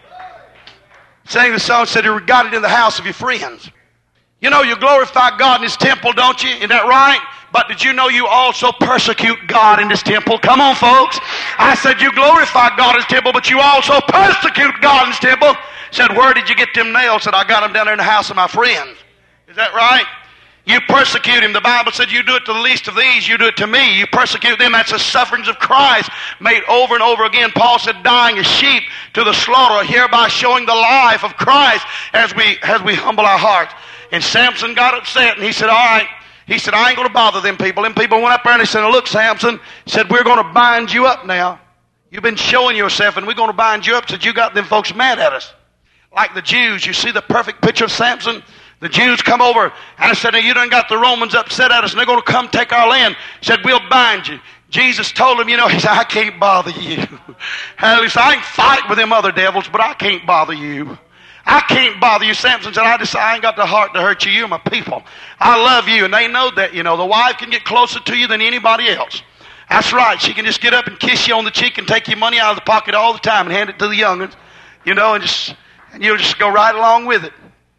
Sang the song, said, you got it in the house of your friends. You know, you glorify God in His temple, don't you? Isn't that right? But did you know you also persecute God in His temple? Come on, folks. I said you glorify God in His temple, but you also persecute God in His temple. Said, where did you get them nails? Said, I got them down there in the house of my friends. Is that right? You persecute Him. The Bible said you do it to the least of these, you do it to me. You persecute them. That's the sufferings of Christ made over and over again. Paul said, dying as sheep to the slaughter, hereby showing the life of Christ as we, as we humble our hearts. And Samson got upset, and he said, all right. He said, I ain't going to bother them people. Them people went up there, and they said, look, Samson, said, we're going to bind you up now. You've been showing yourself, and we're going to bind you up. Said, you got them folks mad at us. like the Jews. You see the perfect picture of Samson? The Jews come over and I said, now you done got the Romans upset at us and they're going to come take our land. He said, we'll bind you. Jesus told him, you know, he said, I can't bother you. Hallelujah. I can fight with them other devils, but I can't bother you. I can't bother you. Samson said, I just, I ain't got the heart to hurt you. You're my people. I love you. And they know that, you know, the wife can get closer to you than anybody else. That's right. She can just get up and kiss you on the cheek and take your money out of the pocket all the time and hand it to the young'uns, you know, and just, and you'll just go right along with it.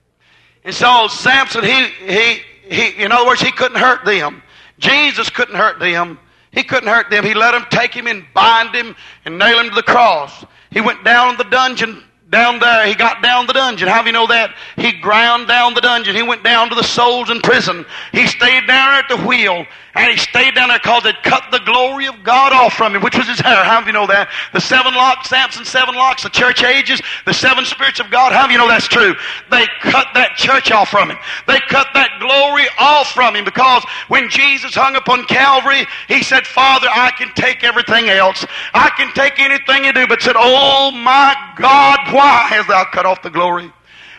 And so Samson, he, he, he, in other words, he couldn't hurt them. Jesus couldn't hurt them. He couldn't hurt them. He let them take him and bind him and nail him to the cross. He went down in the dungeon. Down there, he got down the dungeon. How do you know that? He ground down the dungeon. He went down to the souls in prison. He stayed down there at the wheel. And he stayed down there because they'd cut the glory of God off from him, which was his hair. How do you know that? The seven locks, Samson's seven locks, the church ages, the seven spirits of God. How do you know that's true? They cut that church off from him. They cut that glory off from him because when Jesus hung upon Calvary, he said, Father, I can take everything else. I can take anything you do. But said, oh my God, why hast thou cut off the glory?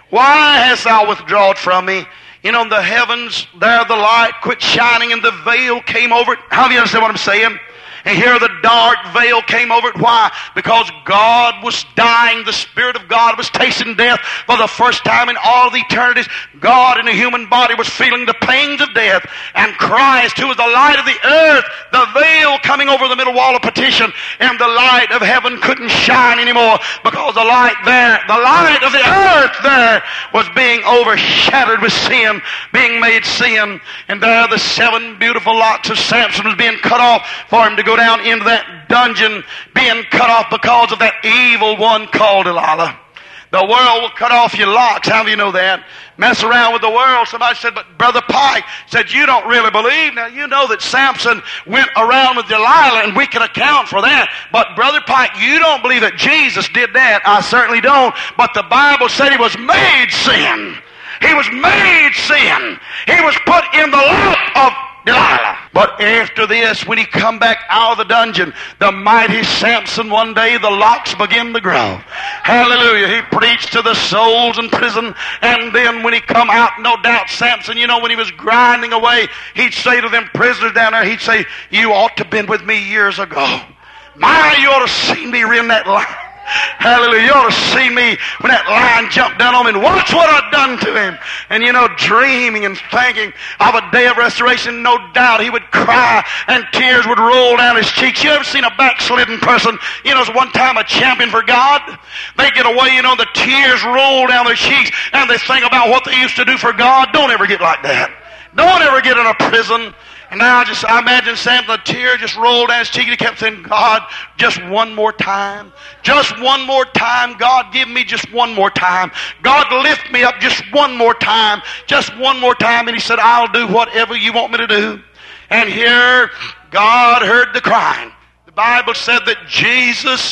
Why hast thou withdrawn from me? You know, in the heavens, there the light quit shining and the veil came over it. How do you understand what I'm saying? And here the dark veil came over it. Why? Because God was dying. The Spirit of God was tasting death for the first time in all of the eternities. God in the human body was feeling the pains of death. And Christ, who was the light of the earth, the veil coming over the middle wall of partition, and the light of heaven couldn't shine anymore because the light there, the light of the earth there, was being overshadowed with sin, being made sin. And there the seven beautiful locks of Samson was being cut off for him to go down into that dungeon, being cut off because of that evil one called Delilah. The world will cut off your locks. How do you know that? Mess around with the world. Somebody said, but Brother Pike said, you don't really believe. Now, you know that Samson went around with Delilah, and we can account for that. But Brother Pike, you don't believe that Jesus did that. I certainly don't. But the Bible said he was made sin. He was made sin. He was put in the lap of Delilah. But after this, when he come back out of the dungeon, the mighty Samson, one day the locks begin to grow. Hallelujah. He preached to the souls in prison. And then when he come out, no doubt Samson, you know, when he was grinding away, he'd say to them prisoners down there, he'd say, you ought to have been with me years ago. My, you ought to see me in that line. Hallelujah. You ought to see me when that lion jumped down on me and watch what I've done to him. And you know, dreaming and thinking of a day of restoration, no doubt he would cry and tears would roll down his cheeks. You ever seen a backslidden person? You know, one time a champion for God. They get away, you know, the tears roll down their cheeks and they think about what they used to do for God. Don't ever get like that. Don't ever get in a prison. And now I just, I imagine Samson, a tear just rolled down his cheek and he kept saying, God, just one more time. Just one more time. God, give me just one more time. God, lift me up just one more time. Just one more time. And he said, I'll do whatever you want me to do. And here, God heard the crying. The Bible said that Jesus,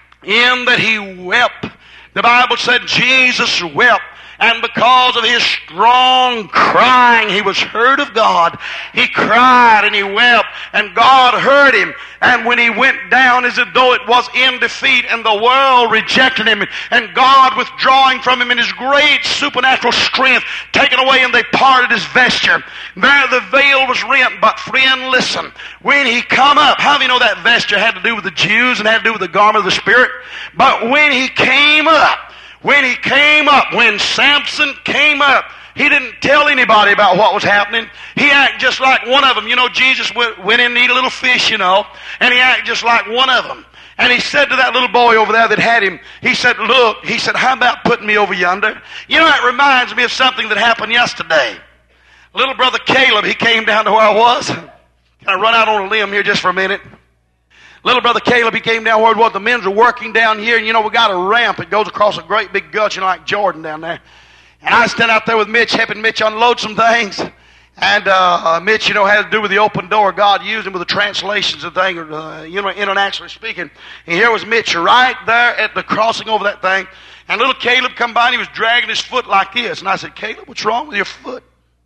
in that he wept. The Bible said Jesus wept. And because of his strong crying, he was heard of God. He cried and he wept, and God heard him. And when he went down as though it was in defeat, and the world rejected him, and God withdrawing from him in his great supernatural strength, taken away, and they parted his vesture. There the veil was rent. But friend, listen, when he come up, how do you know that vesture had to do with the Jews and had to do with the garment of the Spirit? But when he came up, When he came up, when Samson came up, he didn't tell anybody about what was happening. He acted just like one of them. You know, Jesus went, went in and eat a little fish, you know, and he acted just like one of them. And he said to that little boy over there that had him, he said, look, he said, how about putting me over yonder? You know, it reminds me of something that happened yesterday. Little brother Caleb, he came down to where I was. Can I run out on a limb here just for a minute? Little brother Caleb, he came down where it was. The men were working down here, and you know, we got a ramp. It goes across a great big gulch, you know, like Jordan down there. And I stand out there with Mitch, helping Mitch unload some things. And uh, Mitch, you know, had to do with the open door. God used him with the translations and things, uh, you know, internationally speaking. And here was Mitch right there at the crossing over that thing. And little Caleb come by, and he was dragging his foot like this. And I said, Caleb, what's wrong with your foot?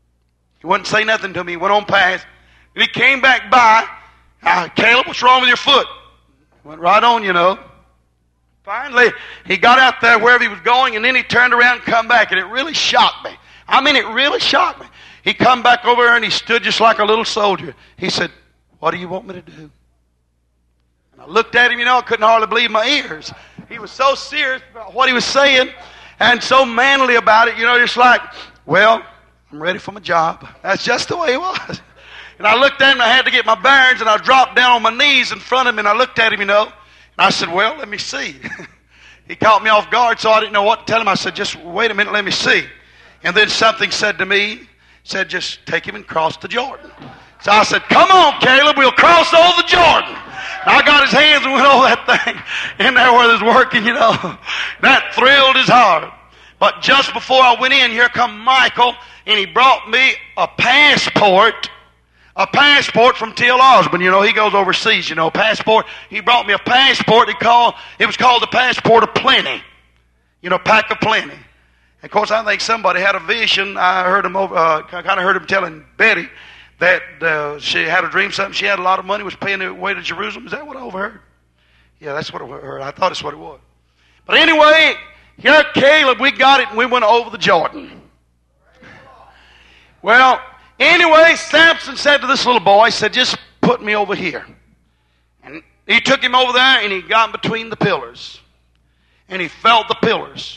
He wouldn't say nothing to me. He went on past. And he came back by. Uh, Caleb, what's wrong with your foot? Went right on, you know. Finally, he got out there wherever he was going, and then he turned around and come back, and it really shocked me. I mean, it really shocked me. He come back over there, and he stood just like a little soldier. He said, "What do you want me to do?" And I looked at him, you know, I couldn't hardly believe my ears. He was so serious about what he was saying, and so manly about it, you know, just like, "Well, I'm ready for my job." That's just the way he was. And I looked at him, and I had to get my bearings, and I dropped down on my knees in front of him, and I looked at him, you know, and I said, "Well, let me see." He caught me off guard, so I didn't know what to tell him. I said, "Just wait a minute, let me see." And then something said to me, said, "Just take him and cross the Jordan." So I said, "Come on, Caleb, we'll cross over the Jordan." And I got his hands and went over that thing in there where it was working, you know. That thrilled his heart. But just before I went in, here come Michael, and he brought me a passport. A passport from Till Osborne. You know, he goes overseas, you know, a passport. He brought me a passport. He called, it was called the Passport of Plenty. You know, pack of plenty. And of course, I think somebody had a vision. I heard him over, uh, kind of heard him telling Betty that uh, she had a dream, something. She had a lot of money, was paying her way to Jerusalem. Is that what I overheard? Yeah, that's what I heard. I thought that's what it was. But anyway, here at Caleb, we got it, and we went over the Jordan. Well, anyway, Samson said to this little boy, he said, "Just put me over here." And he took him over there, and he got between the pillars. And he felt the pillars.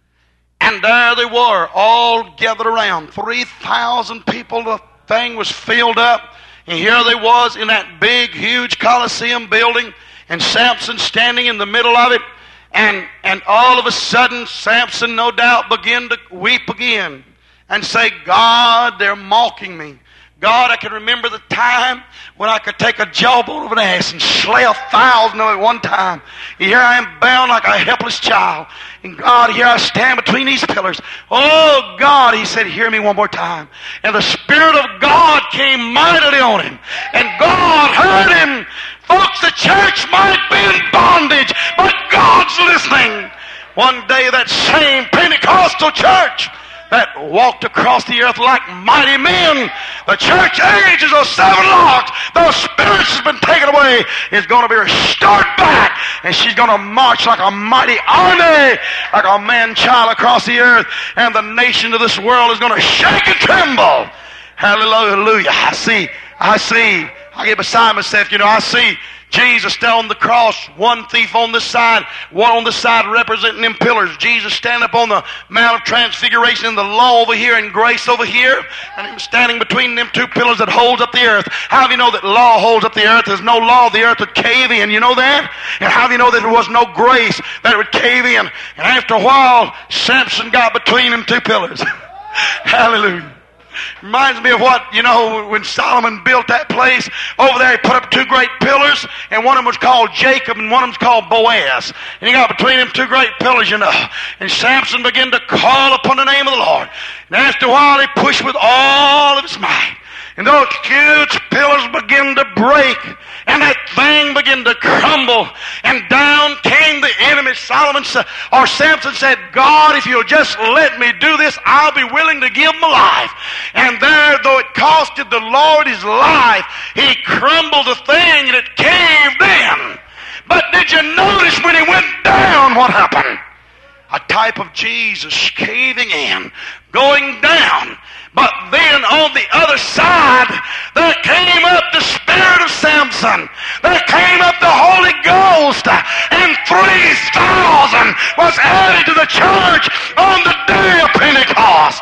And there they were, all gathered around. three thousand people, the thing was filled up. And here they was in that big, huge Colosseum building. And Samson standing in the middle of it. And, and all of a sudden, Samson, no doubt, began to weep again. And say, "God, they're mocking me. God, I can remember the time when I could take a jawbone of an ass and slay a thousand of it at one time. Here I am bound like a helpless child. And God, here I stand between these pillars. Oh, God," he said, "hear me one more time." And the Spirit of God came mightily on him. And God heard him. Folks, the church might be in bondage, but God's listening. One day that same Pentecostal church that walked across the earth like mighty men, the church ages of seven locks, those spirits has been taken away, is going to be restored back, and she's going to march like a mighty army, like a man-child across the earth, and the nation of this world is going to shake and tremble. Hallelujah. I see, I see, I get beside myself, you know, I see Jesus still on the cross, one thief on this side, one on this side representing them pillars. Jesus standing up on the Mount of Transfiguration, and the law over here and grace over here, and him standing between them two pillars that holds up the earth. How do you know that law holds up the earth? There's no law, the earth would cave in. You know that? And how do you know that there was no grace, that it would cave in? And after a while, Samson got between them two pillars. Hallelujah. Reminds me of what, you know, when Solomon built that place, over there he put up two great pillars, and one of them was called Jacob, and one of them was called Boaz. And he got between them two great pillars, you know. And Samson began to call upon the name of the Lord. And after a while he pushed with all of his might. And those huge pillars began to break, and that thing began to crumble, and down came the enemy. Solomon said, or Samson said, "God, if you'll just let me do this, I'll be willing to give my life." And there, though it costed the Lord his life, he crumbled the thing, and it caved in. But did you notice when he went down, what happened? A type of Jesus caving in, going down. But then on the other side, there came up the Spirit of Samson. There came up the Holy Ghost. And three thousand was added to the church on the day of Pentecost.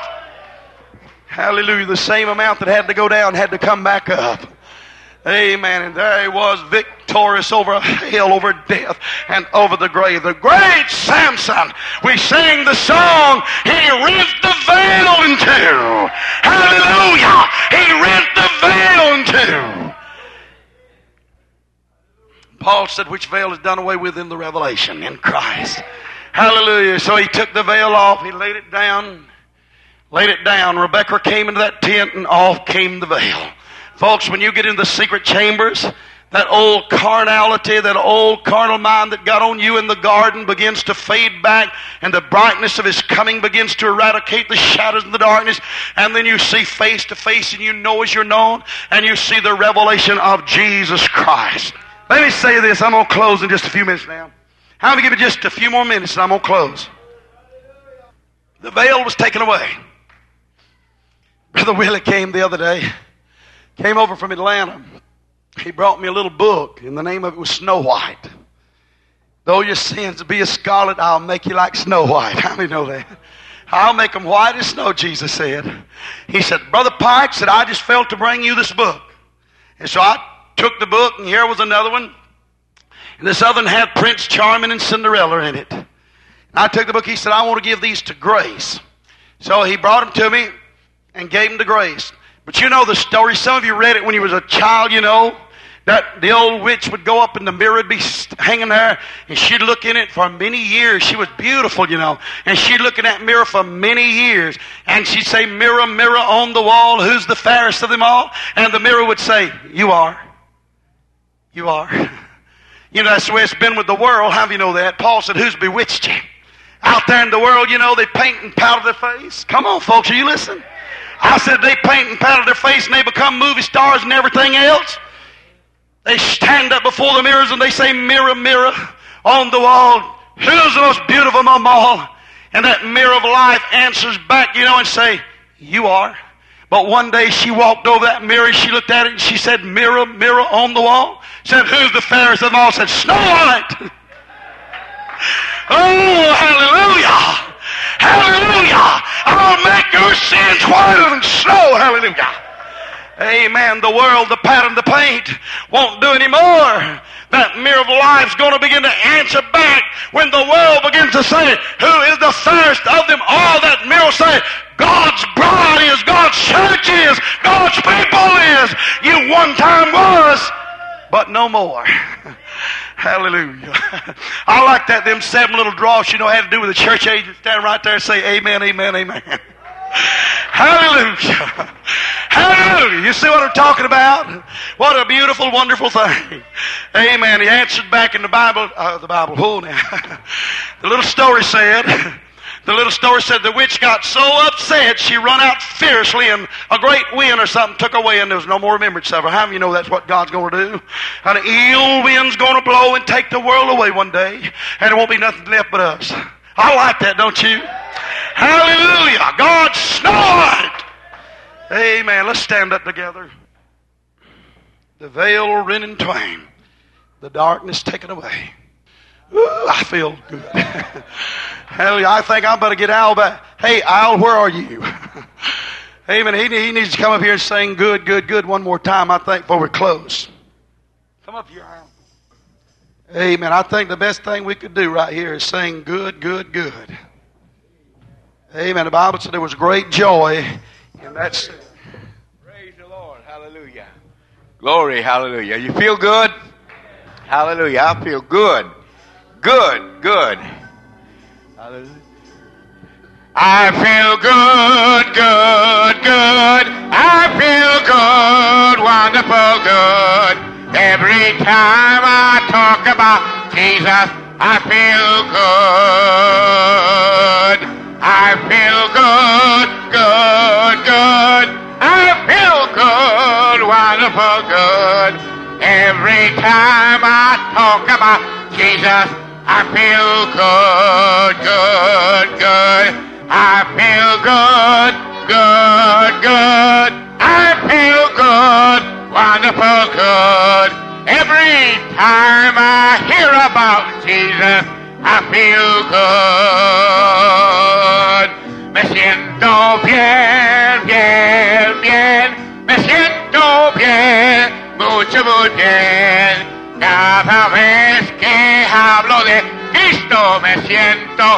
Hallelujah. The same amount that had to go down had to come back up. Amen. And there he was, victorious over hell, over death, and over the grave. The great Samson. We sing the song, he rent the veil in two. Hallelujah. He rent the veil in two. Paul said, which veil is done away with in the revelation in Christ. Hallelujah. So he took the veil off. He laid it down. Laid it down. Rebecca came into that tent, and off came the veil. Folks, when you get in the secret chambers, that old carnality, that old carnal mind that got on you in the garden begins to fade back, and the brightness of his coming begins to eradicate the shadows and the darkness, and then you see face to face, and you know as you're known, and you see the revelation of Jesus Christ. Let me say this. I'm going to close in just a few minutes now. How many give me just a few more minutes and I'm going to close? The veil was taken away. Brother Willie came the other day. Came over from Atlanta. He brought me a little book, and the name of it was Snow White. Though your sins be as scarlet, I'll make you like Snow White. How many know that? I'll make them white as snow, Jesus said. He said, Brother Pike said, I just felt to bring you this book. And so I took the book, and here was another one. And this other one had Prince Charming and Cinderella in it. And I took the book. He said, I want to give these to Grace. So he brought them to me and gave them to Grace. But you know the story. Some of you read it when you was a child, you know. That the old witch would go up and the mirror would be hanging there, and she'd look in it for many years. She was beautiful, you know, and she'd look in that mirror for many years, and she'd say, mirror, mirror on the wall, who's the fairest of them all? And the mirror would say, you are. You are. You know, that's the way it's been with the world. How do you know that? Paul said, who's bewitched you? Out there in the world, you know, they paint and powder their face. Come on, folks, are you listening? I said they paint and powder their face and they become movie stars and everything else. They stand up before the mirrors and they say, mirror, mirror on the wall, who's the most beautiful of them all? And that mirror of life answers back, you know, and say, you are. But one day she walked over that mirror, she looked at it and she said, mirror, mirror on the wall. Said, who's the fairest of them all? Said, Snow White. Oh, hallelujah. Hallelujah. I'll make your sins whiter than snow. Hallelujah. Amen. The world, the pattern, the paint won't do any more. That mirror of life's going to begin to answer back when the world begins to say, who is the fairest of them all? That mirror will say, God's bride is, God's church is, God's people is. You one time was, but no more. Hallelujah. I like that, them seven little dross, you know, had to do with the church agent standing right there and say, amen, amen, amen. Hallelujah. Hallelujah. You see what I'm talking about? What a beautiful, wonderful thing. Amen. He answered back in the Bible, uh, the Bible, oh now. The little story said, the little story said the witch got so upset she run out fiercely and a great wind or something took her away and there was no more remembrance of her. How many of you know that's what God's going to do? An ill wind's going to blow and take the world away one day and there won't be nothing left but us. I like that, don't you? Hallelujah. God's Snow White. Amen. Let's stand up together. The veil rent in twain. The darkness taken away. Ooh, I feel good. Hallelujah. I think I better get Al back. Hey, Al, where are you? Amen. He, he needs to come up here and sing good, good, good one more time, I think, before we close. Come up here, Al. Amen. I think the best thing we could do right here is sing good, good, good. Amen. The Bible said there was great joy in that singing. Praise the Lord. Hallelujah. Glory. Hallelujah. You feel good? Hallelujah. I feel good. Good. Good. Hallelujah. I feel good, good, good. I feel good, wonderful good. Every time I talk about Jesus, I feel good. I feel good, good, good. I feel good, wonderful good. Every time I talk about Jesus, I feel good, good, good. I feel good, good, good. I feel good, wonderful good. Every time I hear about Jesus, I feel good. Me siento bien, bien, bien. Me siento bien, mucho, muy bien. Cada vez que hablo de Cristo me siento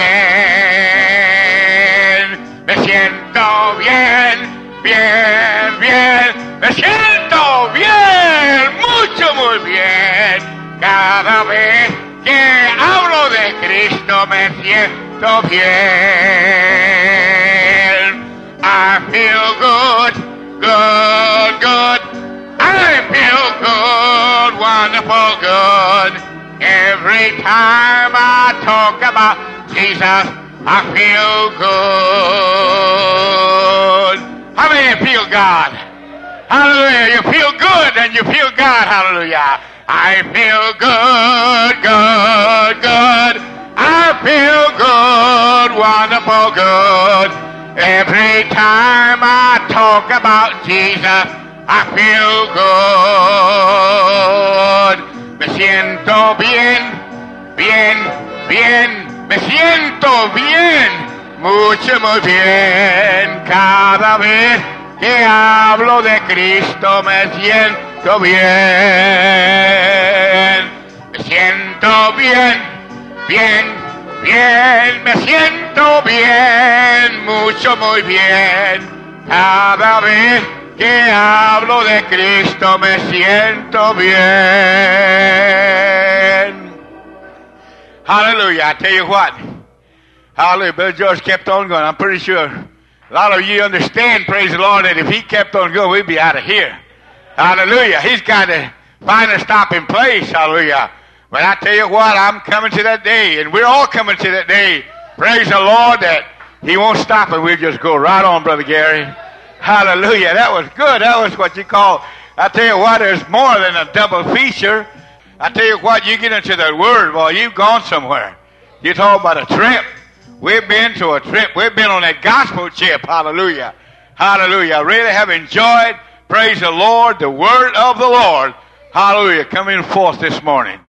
bien. Me siento bien, bien, bien. Me siento bien, mucho, muy bien. Cada vez que hablo de Cristo me siento bien. I feel good, good, good. I feel good, wonderful good. Every time I talk about Jesus, I feel good. How many of you feel God? Hallelujah. You feel good and you feel God. Hallelujah. I feel good, good, good. I feel good, wonderful good. Every time I talk about Jesus, I feel good. Me siento bien, bien, bien. Me siento bien, mucho, muy bien. Cada vez que hablo de Cristo me siento bien. Me siento bien, bien, bien. Me siento bien, mucho, muy bien. Cada vez que hablo de Cristo me siento bien. Hallelujah. I tell you what. Hallelujah. Brother George kept on going. I'm pretty sure a lot of you understand, praise the Lord, that if he kept on going, we'd be out of here. Hallelujah. He's got to find a stopping place. Hallelujah. But I tell you what, I'm coming to that day, and we're all coming to that day. Praise the Lord that he won't stop, and we'll just go right on, Brother Gary. Hallelujah. That was good. That was what you call, I tell you what, there's more than a double feature. I tell you what, you get into that word, well, you've gone somewhere. You talk about a trip. We've been to a trip. We've been on that gospel trip. Hallelujah. Hallelujah. I really have enjoyed, praise the Lord, the word of the Lord. Hallelujah. Coming forth this morning.